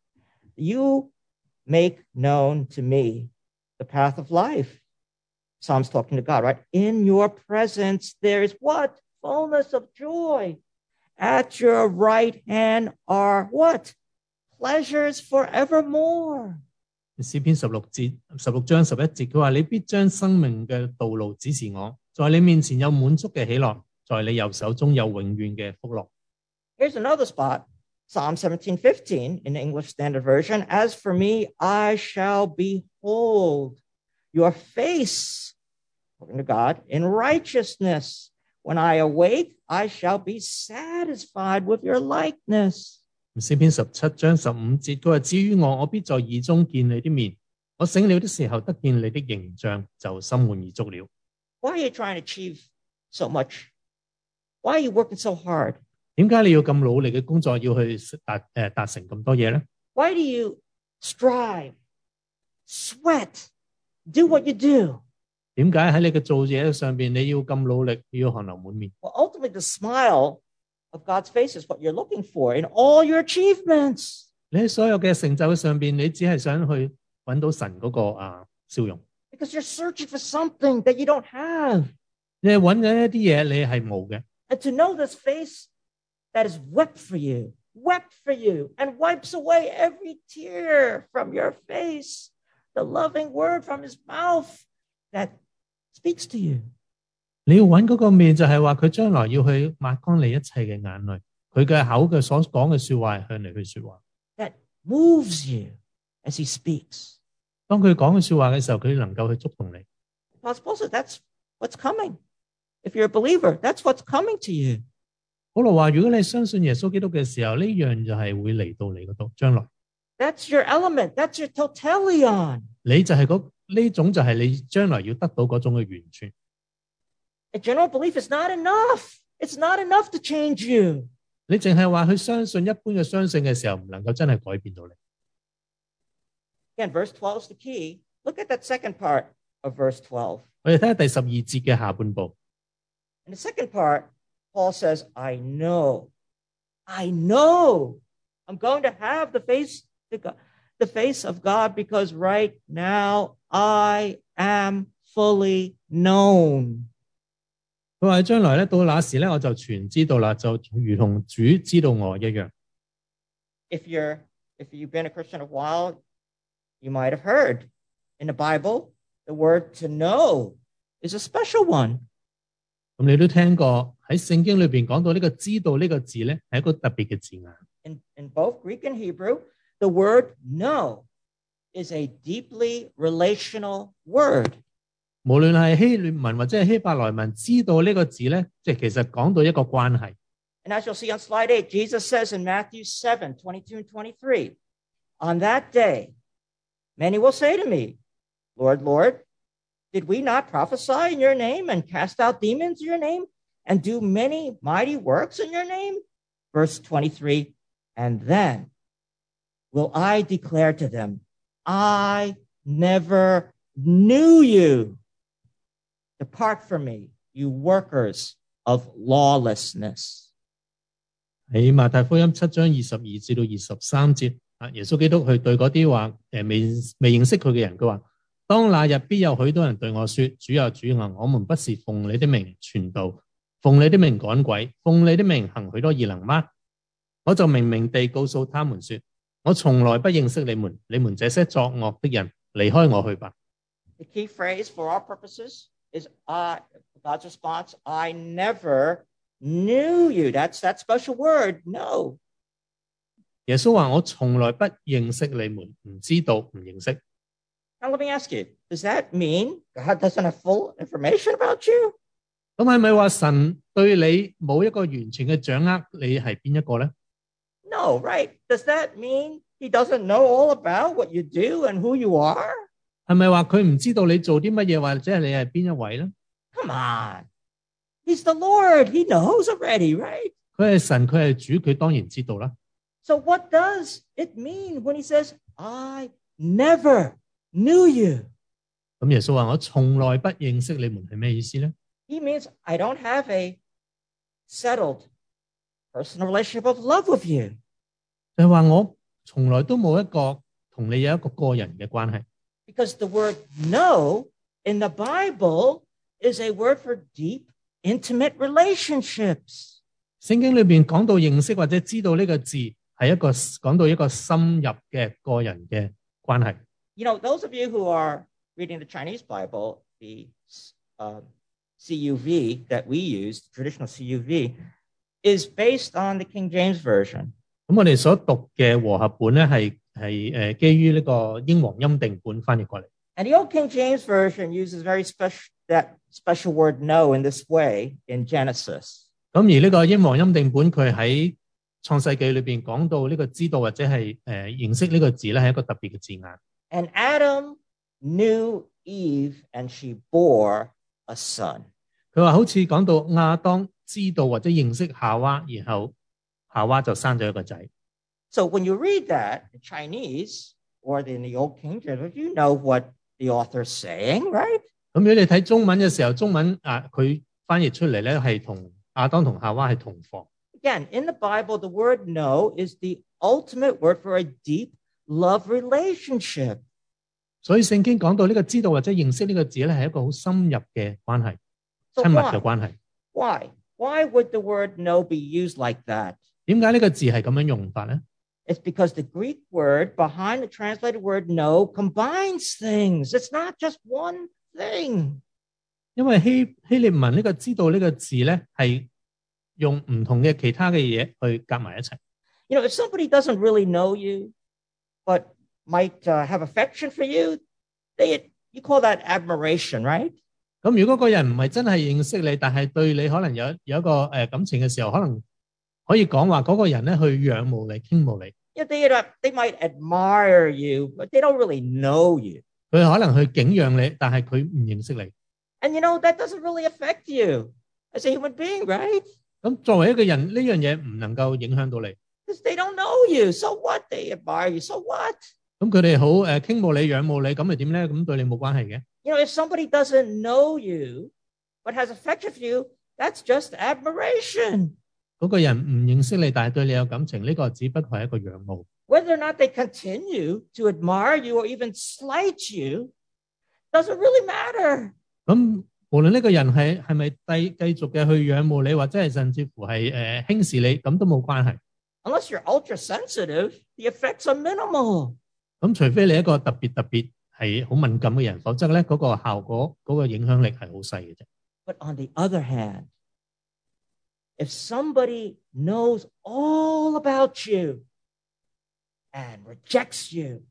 You make known to me the path of life. Psalm's talking to God, right? In your presence, there is what? Fullness of joy. At your right hand are what? Pleasures forevermore. 詩篇16章11節，佢話你必將生命嘅道路指示我，在你面前有滿足嘅喜樂，在你右手中有永遠嘅福樂。 Here's another spot, Psalm 17:15 in the English Standard Version. As for me, I shall behold your face, according to God, in righteousness. When I awake, I shall be satisfied with your likeness. 詩篇17章15節，佢話至於我，我必在義中見你的面，我醒了的時候得見你的形象，就心滿意足了。 Why are you trying to achieve so much? Why are you working so hard? 點解你要咁努力嘅工作，要去達成咁多嘢咧？ Why do you strive, sweat, do what you do? 點解喺你嘅做嘢上邊你要咁努力，要汗流滿面？ Well, ultimately, the smile of God's face is what you're looking for in all your achievements. 你喺所有嘅成就上邊，你只係想去揾到神嗰個笑容， Because you're searching for something that you don't have. 你係揾緊一啲嘢，你係冇嘅。 And to know this face that is wept for you, and wipes away every tear from your face, the loving word from His mouth that speaks to you. 你要揾嗰個面，就係話佢將來要去抹乾你一切嘅眼淚，佢嘅口嘅所講嘅說話係向你去說話。 That moves you as He speaks. 當佢講嘅說話嘅時候，佢能夠去觸動你。 I suppose that's what's coming. If you're a believer, that's what's coming to you. 保羅話：如果你相信耶穌基督嘅時候，呢樣就係會嚟到你嗰度，將來。 That's your element. That's your totalion. 你就係呢種就係你將來要得到嗰種嘅完全。 A general belief is not enough. It's not enough to change you. 你淨係話去相信一般嘅相信嘅時候，唔能夠真係改變到你。 Again, verse 12 is the key. Look at that second part of verse 12. 我哋睇下第12節嘅下半部。 In the second part, Paul says, I know I'm going to have the face of God because right now I am fully known. 佢話將來咧，到那時咧，我就全知道啦，就如同主知道我一樣。 If you've been a Christian a while, you might have heard in the Bible the word to know is a special one. 咁你都聽過喺聖經裏邊講到呢個知道呢個字咧，係一個特別嘅字眼。 In both Greek and Hebrew, the word know is a deeply relational word. 無論係希臘文或者係希伯來文，知道呢個字咧，即係其實講到一個關係。 And as you'll see on slide 8, Jesus says in Matthew 7:22 and 23, on that day, many will say to me, Lord, Lord, did we not prophesy in your name and cast out demons in your name and do many mighty works in your name? Verse 23, and then will I declare to them, I never knew you. Depart from me, you workers of lawlessness. 喺馬太福音7章22至到23節，耶穌基督去對嗰啲話未認識佢嘅人，佢話：當那日必有許多人對我說：主啊，主啊，我們不是奉你的名傳道，奉你的名趕鬼，奉你的名行許多異能嗎？我就明明地告訴他們說：我從來不認識你們，你們這些作惡的人，離開我去吧。 The key phrase for our purposes is God's response, I never knew you. That's that special word, no. 耶穌話：我從來不認識你們，唔知道，唔認識。 Now let me ask you, does that mean God doesn't have full information about you? 咁係咪話神對你冇一個完全嘅掌握？你係邊一個咧？ No, right? Does that mean he doesn't know all about what you do and who you are? 係咪話佢唔知道你做啲乜嘢，或者係你係邊一位咧？ Come on. He's the Lord. He knows already, right? 佢係神，佢係主，佢當然知道啦。 So what does it mean when he says, I never knew you? 咁耶穌話：我從來不認識你們係咩意思咧？ He means I don't have a settled personal relationship of love with you. 就係話我從來都冇一個同你有一個個人嘅關係。 Because the word know in the Bible is a word for deep, intimate relationships. 聖經裏邊講到認識或者知道呢個字，係講到一個深入嘅個人嘅關係。 You know, those of you who are reading the Chinese Bible, the CUV that we use, the traditional CUV, is based on the King James Version. 咁我哋所讀嘅和合本咧係基於呢個英皇欽定本翻譯過嚟。 And the old King James Version uses that special word know in this way in Genesis. 咁而呢個英皇欽定本佢喺創世記裏邊講到呢個知道或者係認識呢個字咧係一個特別嘅字眼。 And Adam knew Eve and she bore a son. 佢話好似講到亞當知道或者認識夏娃，然後夏娃就生咗一個仔。 So when you read that in Chinese or in the old King James, you know what the author is saying, right? 咁如果你睇中文嘅時候，中文佢翻譯出嚟咧係同亞當同夏娃係同房。 Again, in the Bible, the word know is the ultimate word for a deep love relationship. 所以聖經講到呢個知道或者認識呢個字咧係一個好深入嘅關係， So 親密嘅關係。 Why? Why would the word know be used like that? 點解呢個字係咁樣用法咧？ It's because the Greek word behind the translated word know combines things. It's not just one thing. 因為希臘文呢個知道呢個字咧係用唔同嘅其他嘅嘢去夾埋一齊。 You know, if somebody doesn't really know you, but might have affection for you, you call that admiration, right? 咁如果個人唔係真係認識你，但係對你可能有一個感情嘅時候，可能可以講話嗰個人咧去仰慕你、傾慕你。 they might admire you, but they don't really know you. 佢可能去敬仰你，但係佢唔認識你。 And that doesn't really affect you as a human being, right? 咁作為一個人，呢樣嘢唔能夠影響到你。 Because they don't know you. So what? They admire you. So what? 咁佢哋好傾慕你、仰慕你，咁係點咧？咁對你冇關係嘅。 If somebody doesn't know you but has affection for you, that's just admiration. 嗰個人唔認識你，但係對你有感情，呢個只不過係一個仰慕。 Whether or not they continue to admire you or even slight you doesn't really matter. 咁無論呢個人係咪繼續嘅去仰慕你，或者係甚至乎係輕視你，咁都冇關係。 Unless you're ultra sensitive, the effects are minimal. 咁除非你一個特別係好敏感嘅人，否則咧嗰個效果嗰個影響力係好細嘅啫。 But on the other hand, if somebody knows all about you and rejects you,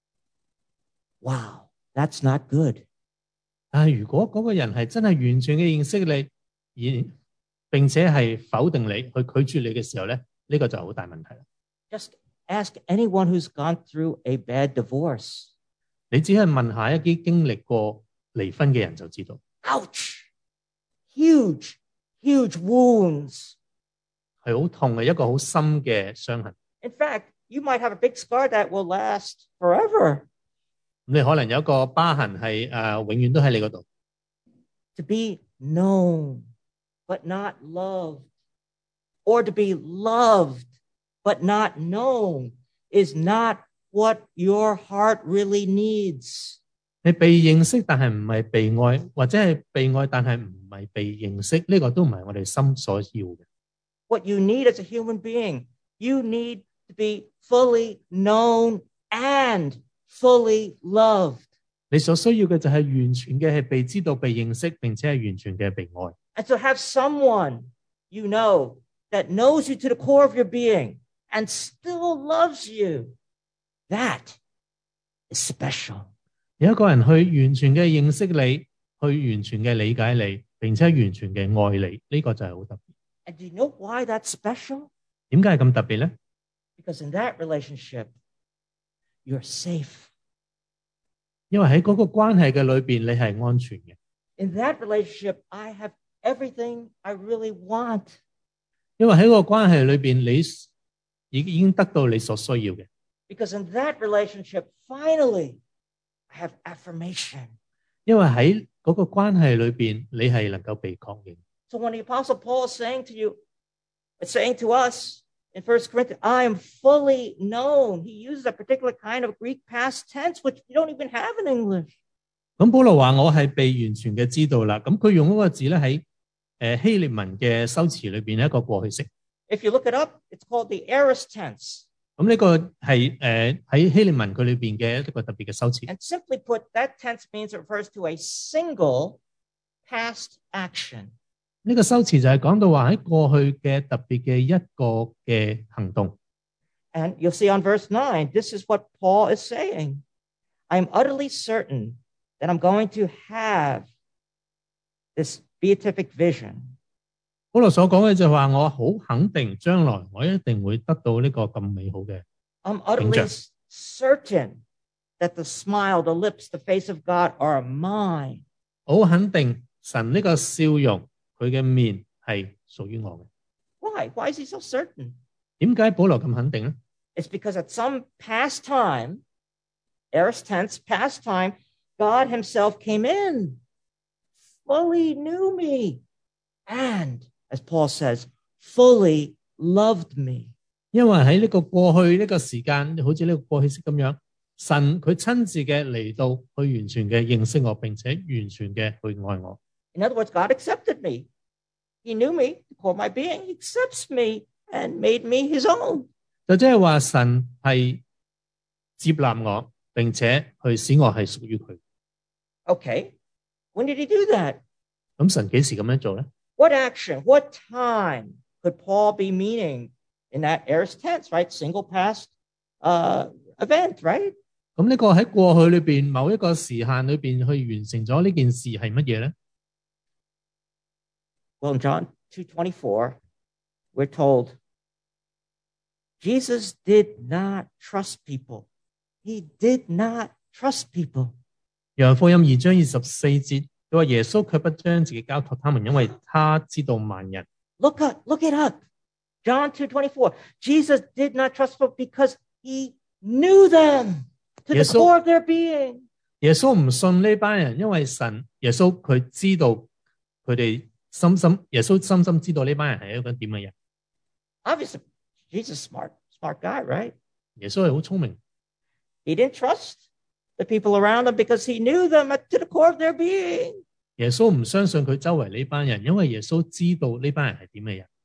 wow, that's not good. 但係如果嗰個人係真係完全嘅認識你，並且係否定你、去拒絕你嘅時候咧，呢個就好大問題啦。 Just ask anyone who's gone through a bad divorce. 你只係問下一啲經歷過離婚嘅人就知道。 Ouch! Huge wounds. 係好痛嘅一個好深嘅傷痕。 In fact, you might have a big scar that will last forever. 你可能有一個疤痕係永遠都喺你嗰度。 To be known but not loved, or to be loved but not known, is not what your heart really needs. 你被認識但係唔係被愛，或者係被愛但係唔係被認識，呢個都唔係我哋心所要嘅。 What you need as a human being, you need to be fully known and fully loved. 你所需要嘅就係完全嘅係被知道、被認識，並且係完全嘅被愛。 And to have someone you know that knows you to the core of your being and still loves you, that is special. 有一個人去完全嘅認識你，去完全嘅理解你，並且完全嘅愛你，呢個就係好特別。 And do you know why that's special? 點解係咁特別咧？ Because in that relationship, you're safe. 因為喺嗰個關係嘅裏邊，你係安全嘅。 In that relationship, I have everything I really want. 因為喺個關係裏邊，你已經得到你所需要嘅。 Because in that relationship, finally, I have affirmation. 因為喺嗰個關係裏邊，你係能夠被確認。 So when the Apostle Paul is saying to us in 1 Corinthians, I am fully known. He uses a particular kind of Greek past tense, which you don't even have in English. 咁保羅話我係被完全嘅知道啦。咁佢用嗰個字咧喺希臘文嘅修辭裏邊一個過去式。 If you look it up, it's called the aorist tense. 咁呢個係喺希臘文佢裏邊嘅一個特別嘅修辭。 And simply put, that tense means it refers to a single past action. 呢個修辭就係講到話喺過去嘅特別嘅一個嘅行動。 And you'll see on verse 9, this is what Paul is saying. I'm utterly certain that I'm going to have this beatific vision. 保羅所講嘅就係話我好肯定將來我一定會得到呢個咁美好嘅。 I'm utterly certain that the smile, the lips, the face of God are mine. 我好肯定神呢個笑容佢嘅面係屬於我嘅。 Why? Why is he so certain? 點解保羅咁肯定咧？ It's because at some past time, aorist tense, past time, God himself came in, fully knew me, and, as Paul says, fully loved me. 因為喺呢個過去呢個時間，好似呢個過去式咁樣，神佢親自嘅嚟到去完全嘅認識我，並且完全嘅去愛我。 In other words, God accepted me. He knew me, the core of my being. He accepts me and made me his own. 就即係話神係接納我，並且去使我係屬於佢。 Okay, when did he do that? 咁神幾時咁樣做咧？ What action, what time could Paul be meaning in that aorist tense, right? Single past event, right? 咁呢個喺過去裏邊某一個時限裏邊去完成咗呢件事係乜嘢咧？ Well, in John 2:24, we're told Jesus did not trust people. He did not trust people. 約翰福音2章24節，佢話耶穌卻不將自己交託他們，因為他知道萬人。 Look it up. John 2:24. Jesus did not trust people because he knew them to the core of their being. 耶穌唔信呢班人，因為耶穌佢知道佢哋耶穌深深知道呢班人係一個點嘅人。 Obviously, Jesus is smart guy, right? 耶穌係好聰明。 He didn't trust the people around him because he knew them to the core of their being. 耶穌唔相信佢周圍呢班人，因為耶穌知道呢班人係點嘅人。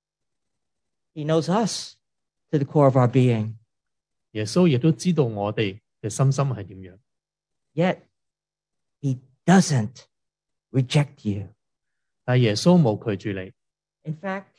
He knows us to the core of our being. 耶穌亦都知道我哋嘅心係點樣。 Yet, he doesn't reject you. 但耶穌冇拒絕你。 In fact,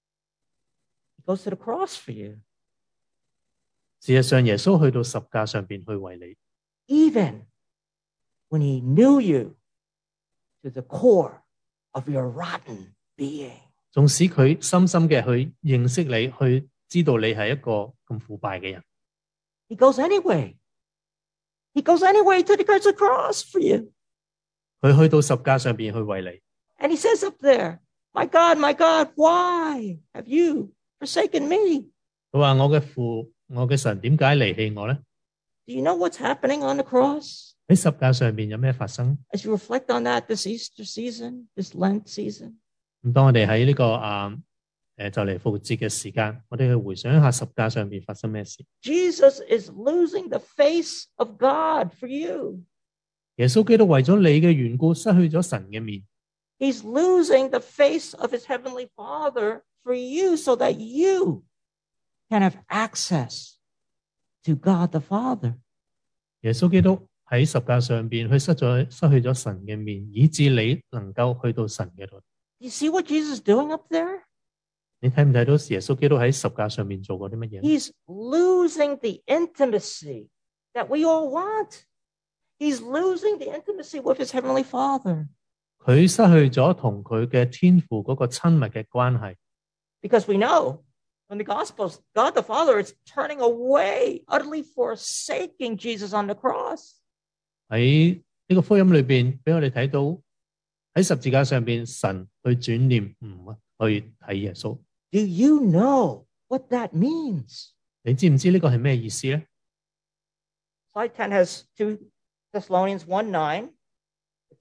he goes to the cross for you. 事實上，耶穌去到十架上邊去為你。 Even when he knew you to the core of your rotten being. 縱使佢深深嘅去認識你，去知道你係一個咁腐敗嘅人。 He goes anyway. He goes anyway to the cross for you. 佢去到十架上邊去為你。 And he says up there, my God, why have you forsaken me? 佢話我嘅父，我嘅神點解離棄我呢？ Do you know what's happening on the cross? 喺十架上邊有咩發生？ As you reflect on that this Easter season, this Lent season. 咁當我哋喺呢個就嚟復活節嘅時間，我哋去回想一下十架上邊發生咩事。 Jesus is losing the face of God for you. 耶穌基督為咗你嘅緣故，失去咗神嘅面。 He's losing the face of his heavenly Father for you so that you can have access to God the Father. 耶穌基督喺十架上邊，佢失去咗神嘅面，以致你能夠去到神嘅度。 You see what Jesus is doing up there? 你睇唔睇到耶穌基督喺十架上面做過啲乜嘢？ He's losing the intimacy that we all want. He's losing the intimacy with his heavenly Father. 佢失去咗同佢嘅天父嗰個親密嘅關係。 Because we know in the Gospels, God the Father is turning away, utterly forsaking Jesus on the cross. 喺呢個福音裏邊，俾我哋睇到喺十字架上邊，神去轉念唔去睇耶穌。 Do you know what that means? 你知唔知呢個係咩意思咧？ Slide 10 has 2 Thessalonians 1:9. It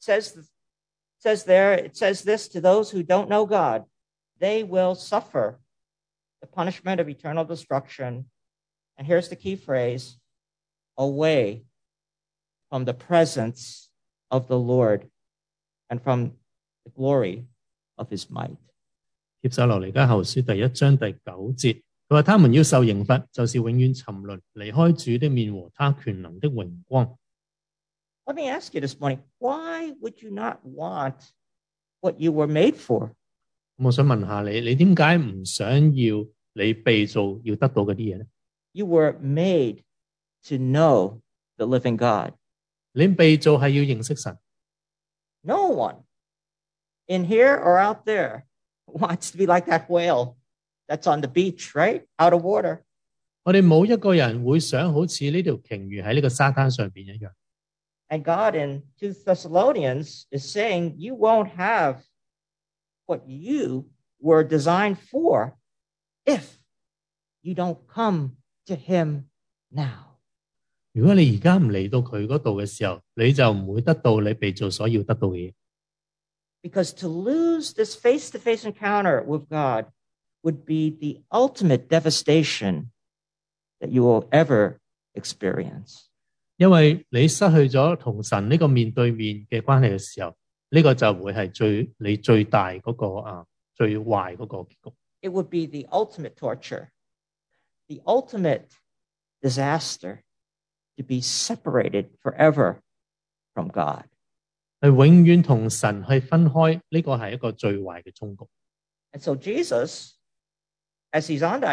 says this to those who don't know God. They will suffer the punishment of eternal destruction. And here's the key phrase, away from the presence of the Lord and from the glory of his might. 帖撒羅尼迦後書第1章第9節，佢話：他們要受刑罰，就是永遠沉淪，離開主的面和他權能的榮光。 Let me ask you this morning, why would you not want what you were made for? 我想問下你，你點解唔想要你被造要得到嗰啲嘢咧？ You were made to know the living God. 你被造係要認識神。 No one in here or out there wants to be like that whale that's on the beach, right? Out of water. 我哋冇一個人會想好似呢條鯨魚喺呢個沙灘上邊一樣。 And God in 2 Thessalonians is saying you won't have what you were designed for if you don't come to him now. 如果你而家唔嚟到佢嗰度嘅時候，你就唔會得到你被造所要得到嘅嘢。 Because to lose this face-to-face encounter with God would be the ultimate devastation that you will ever experience. 因為你失去咗同神呢個面對面嘅關係嘅時候，呢個就會係你最大嗰個最壞嗰個結局。 It would be the ultimate torture, the ultimate disaster to be separated forever from God. 係永遠同神去分開，呢個係一個最壞嘅終局。 And so Jesus, as he was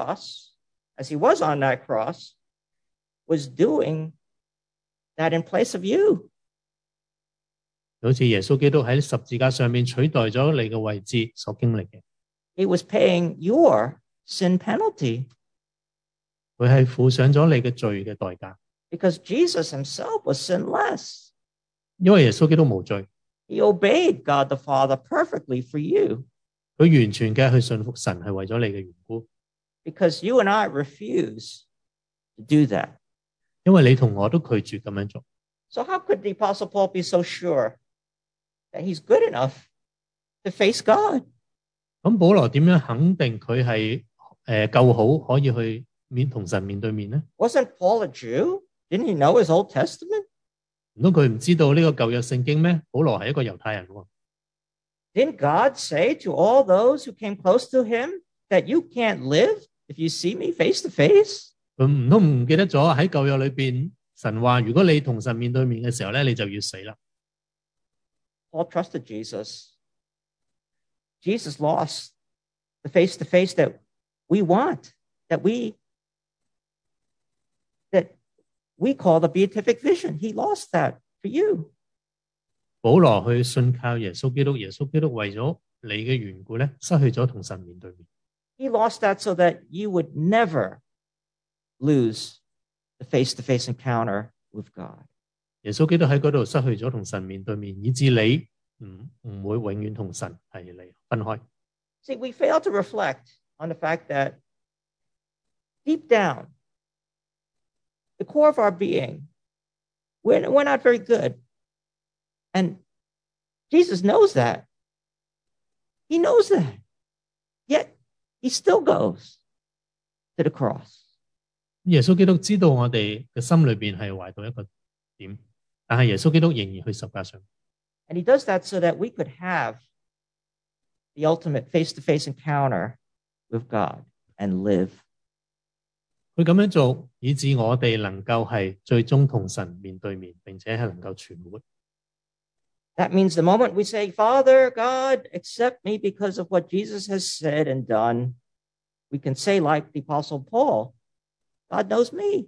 on that cross, was doing that in place of you. 好似耶穌基督喺十字架上面取代咗你嘅位置所經歷嘅。 He was paying your sin penalty. 佢係付上咗你嘅罪嘅代價， because Jesus himself was sinless. 因為耶穌基督無罪， He obeyed God the Father perfectly for you 佢完全嘅去信服神係為咗你嘅緣故， because you and I refuse to do that. 因為你同我都拒絕咁樣做。 So how could the Apostle Paul be so sure that he's good enough to face God? 咁保羅點樣肯定佢係夠好可以去同神面對面呢？ Wasn't Paul a Jew? Didn't he know his Old Testament? 唔通佢唔知道呢個舊約聖經咩？保羅係一個猶太人喎。 Didn't God say to all those who came close to him that you can't live if you see me face to face? 佢唔通唔記得咗喺舊約裏邊，神話如果你同神面對面嘅時候咧，你就要死啦。 Paul trusted Jesus. Jesus lost the face-to-face that we want, that we call the beatific vision. He lost that for you. 保羅去信靠耶穌基督，耶穌基督為咗你嘅緣故咧，失去咗同神面對面。 He lost that so that you would never lose the face-to-face encounter with God. 耶穌基督喺嗰度失去咗同神面對面，以致你唔會永遠同神係離分開。 See, we fail to reflect on the fact that deep down, the core of our being, we're not very good. And Jesus knows that. He knows that. Yet, he still goes to the cross. 耶穌基督知道我哋嘅心裏邊係壞到一個點，但係耶穌基督仍然去十架上。 And he does that so that we could have the ultimate face-to-face encounter with God and live. 佢咁樣做，以致我哋能夠係最終同神面對面，並且係能夠存活。 That means the moment we say, Father, God, accept me because of what Jesus has said and done, we can say like the Apostle Paul, God knows me.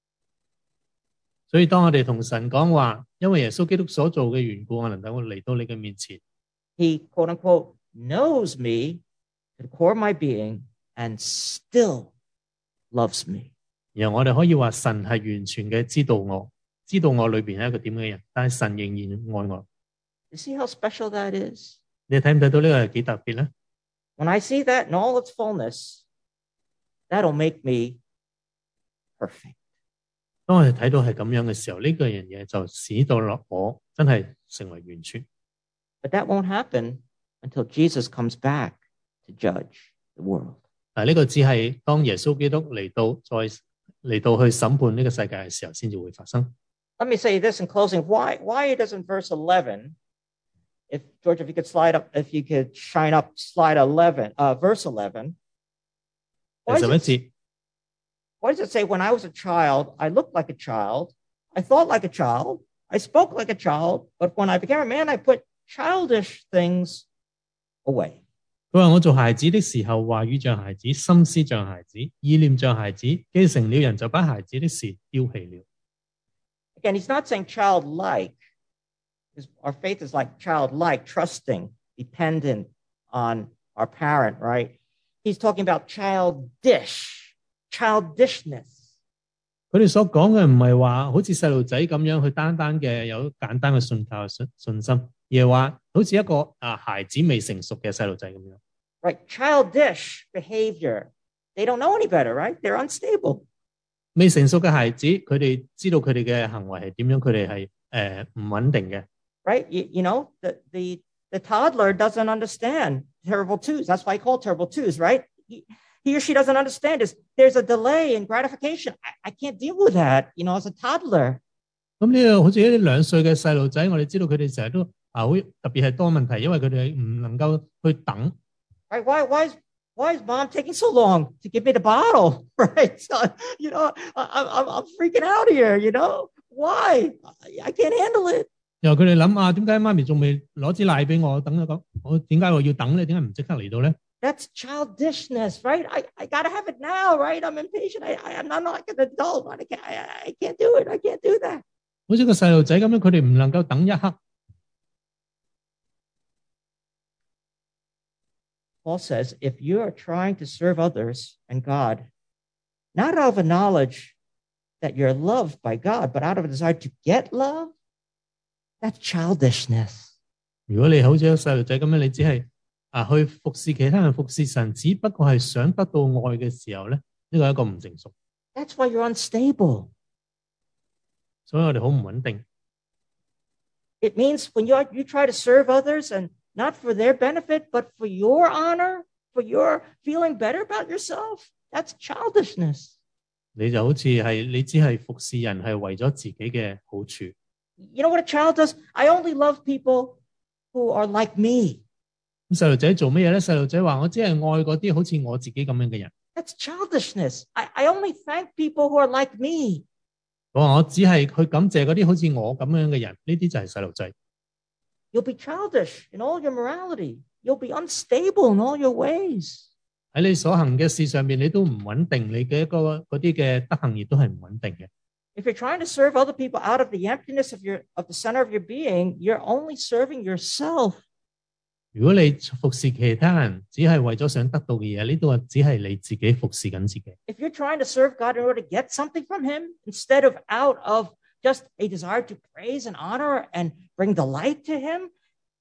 所以當我哋同神講話，因為耶穌基督所做嘅緣故，我能夠嚟到你嘅面前。 He, quote unquote, knows me to the core of my being and still loves me. 然後我哋可以話神係完全嘅知道我裏邊係一個點嘅人，但係神仍然愛我。 You see how special that is? 你睇唔睇到呢個係幾特別咧？ When I see that in all its fullness, that'll make me perfect. 當我哋睇到係咁樣嘅時候，呢個樣嘢就使到落我真係成為完全。 But that won't happen until Jesus comes back to judge the world. 但係呢個只係當耶穌基督嚟到去審判呢個世界嘅時候，先至會發生。 Let me say this in closing. Why doesn't verse 11, if George, if you could shine up slide 11, verse 11. 第11節 Why does it say, when I was a child, I looked like a child, I thought like a child, I spoke like a child, but when I became a man, I put childish things away. 佢話我做孩子的時候，話語像孩子，心思像孩子，意念像孩子，既成了人，就把孩子的事丟棄了。 Again, he's not saying childlike, because our faith is like childlike, trusting, dependent on our parent, right? He's talking about childishness. 佢哋所講嘅唔係話好似細路仔咁樣去單單嘅有簡單嘅信靠信心，而係話好似一個孩子未成熟嘅細路仔咁樣。 Right, childish behavior. They don't know any better, right? They're unstable. 未成熟嘅孩子，佢哋知道佢哋嘅行為係點樣，佢哋係唔穩定嘅。 Right? You know, the toddler doesn't understand terrible twos. That's why I call it terrible twos, right? He or she doesn't understand is there's a delay in gratification. I can't deal with that, you know, as a toddler. 咁呢個好似一啲2歲嘅細路仔，我哋知道佢哋成日都好特別係多問題，因為佢哋唔能夠去等。 Right? Why is mom taking so long to give me the bottle? Right? So, you know, I'm freaking out here, you know? Why? I can't handle it. 然後佢哋諗點解媽咪仲未攞支奶俾我？等咗講，我點解我要等咧？點解唔即刻嚟到咧？ That's childishness, right? I got to have it now, right? I'm impatient. I'm not like an adult. I can't do it. I can't do that. 好似個細路仔咁樣，佢哋唔能夠等一刻。 Paul says, if you are trying to serve others and God, not out of a knowledge that you're loved by God, but out of a desire to get love, that's childishness. 如果你好似一個細路仔咁樣，你只係去服侍其他人、服侍神，只不過係想得到愛嘅時候咧，呢個係一個唔成熟。 That's why you're unstable. 所以我哋好唔穩定。 It means when you try to serve others and not for their benefit, but for your honor, for your feeling better about yourself, that's childishness. 你就好似係你只係服侍人，係為咗自己嘅好處。 You know what a child does? I only love people who are like me. 咁細路仔做乜嘢咧？細路仔話：我只係愛嗰啲好似我自己咁樣嘅人。 That's childishness. I only thank people who are like me. 我話我只係去感謝嗰啲好似我咁樣嘅人，呢啲就係細路仔。 You'll be childish in all your morality. You'll be unstable in all your ways. 喺你所行嘅事上面，你都唔穩定，你嘅嗰啲嘅德行亦都係唔穩定嘅。 If you're trying to serve other people out of the emptiness of the center of your being, you're only serving yourself. 如果你服侍其他人，只係為咗想得到嘅嘢，呢度只係你自己服侍緊自己。 If you're trying to serve God in order to get something from Him, instead of out of just a desire to praise and honor and bring delight to Him,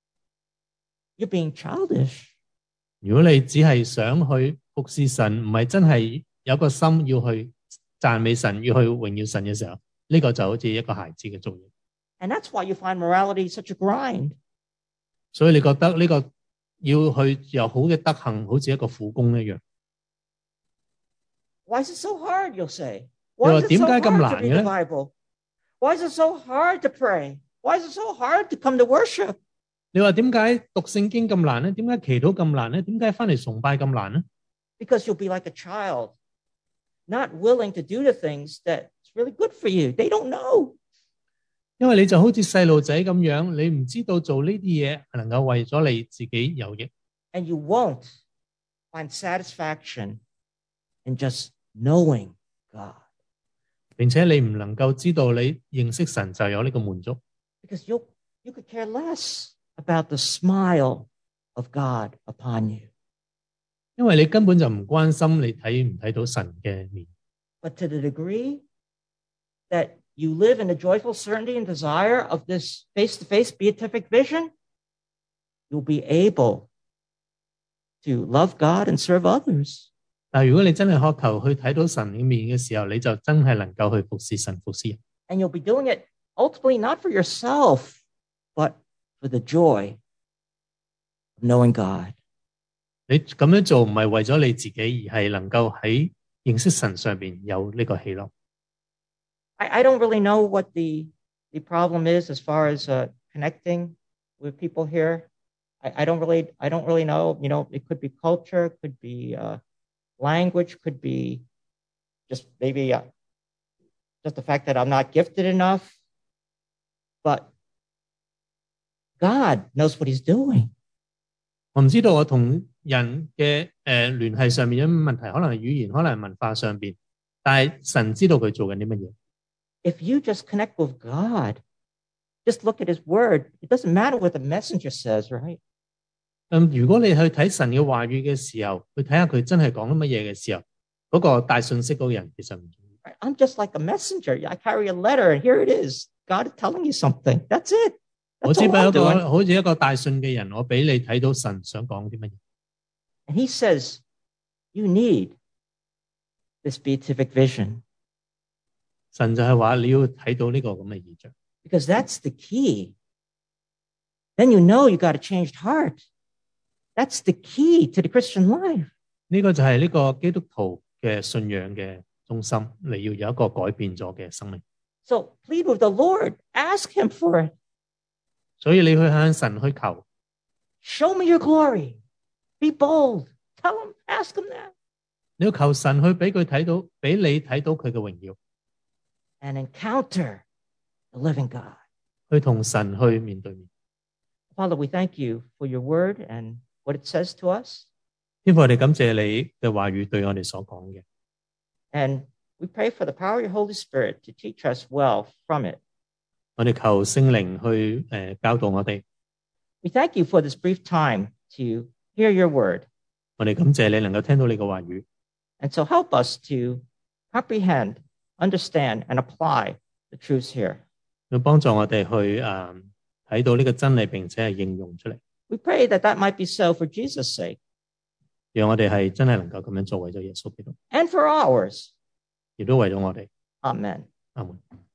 you're being childish. 如果你只係想去服侍神，唔係真係有個心要去讚美神，要去榮耀神嘅時候，呢個就好似一個孩子嘅做嘢。 And that's why you find morality such a grind. 所以你覺得呢個要去有好嘅德行，好似一個苦工一樣。 Why is it so hard, you'll say? 你話 Why is it 點 so 解咁 hard 難 to 嘅 read the 咧？ Bible? Why is it so hard to pray? Why is it so hard to come to worship? 你話點解讀聖經咁難咧？點解祈禱咁難咧？點解翻嚟崇拜咁難咧？ Because you'll be like a child, not willing to do the things that's really good for you. They don't know. 因為你就好似細路仔咁樣，你唔知道做呢啲嘢係能夠為咗你自己有益。 And you won't find satisfaction in just knowing God. 並且你唔能夠知道你認識神就有呢個滿足。 Because you could care less about the smile of God upon you. 因為你根本就唔關心你睇唔睇到神嘅面。 But to the degree that you live in the joyful certainty and desire of this face-to-face beatific vision, you'll be able to love God and serve others. 但如果你真係渴求去睇到神嘅面嘅時候，你就真係能夠去服侍神、服侍人。 And you'll be doing it ultimately not for yourself, but for the joy of knowing God. 你咁樣做唔係為咗你自己，而係能夠喺認識神上邊有呢個喜樂。 I don't really know what the problem is as far as connecting with people here. I don't really know. You know, it could be culture, could be language, could be just maybe just the fact that I'm not gifted enough. But God knows what He's doing. 我唔知道我同人嘅聯繫上面有咩問題，可能係語言，可能係文化上邊，但係神知道佢做緊啲乜嘢。 If you just connect with God, just look at His Word. It doesn't matter what the messenger says, right? 如果你去睇神嘅話語嘅時候，去睇下佢真係講啲乜嘢嘅時候，嗰個帶信息嗰個人其實唔重要。 I'm just like a messenger. I carry a letter, and here it is. God is telling you something. That's it. 我 That's 只不 all 過 I'm 一個 doing. 好似一個帶信嘅人，我俾你睇到神想講啲乜嘢。 And He says, you need this beatific vision 神就係話你要睇到呢個咁嘅異象， because that's the key. Then you know you got a changed heart. That's the key to the Christian life. 呢個就係呢個基督徒嘅信仰嘅中心，你要有一個改變咗嘅生命。 So plead with the Lord. Ask Him for it. 所以你去向神去求， Show me your glory. Be bold. Tell Him, ask Him that. 你要求神去俾佢睇到，俾你睇到佢嘅榮耀， And encounter the living God. 去同神去面對面。 Father, we thank you for your word and what it says to us. 天父，我哋感謝你嘅話語對我哋所講嘅， And we pray for the power of your Holy Spirit to teach us well from it. 我哋求聖靈去教導我哋。 We thank you for this brief time to hear your word. 我哋感謝你能夠聽到你嘅話語， And so help us to comprehend, understand, and apply the truths here. 要幫助我哋去睇到呢個真理，並且係應用出嚟。 We pray that that might be so for Jesus' sake 讓我哋係真係能夠咁樣做，為咗耶穌基督， and for ours. 亦都為咗我哋。 Amen. 阿門。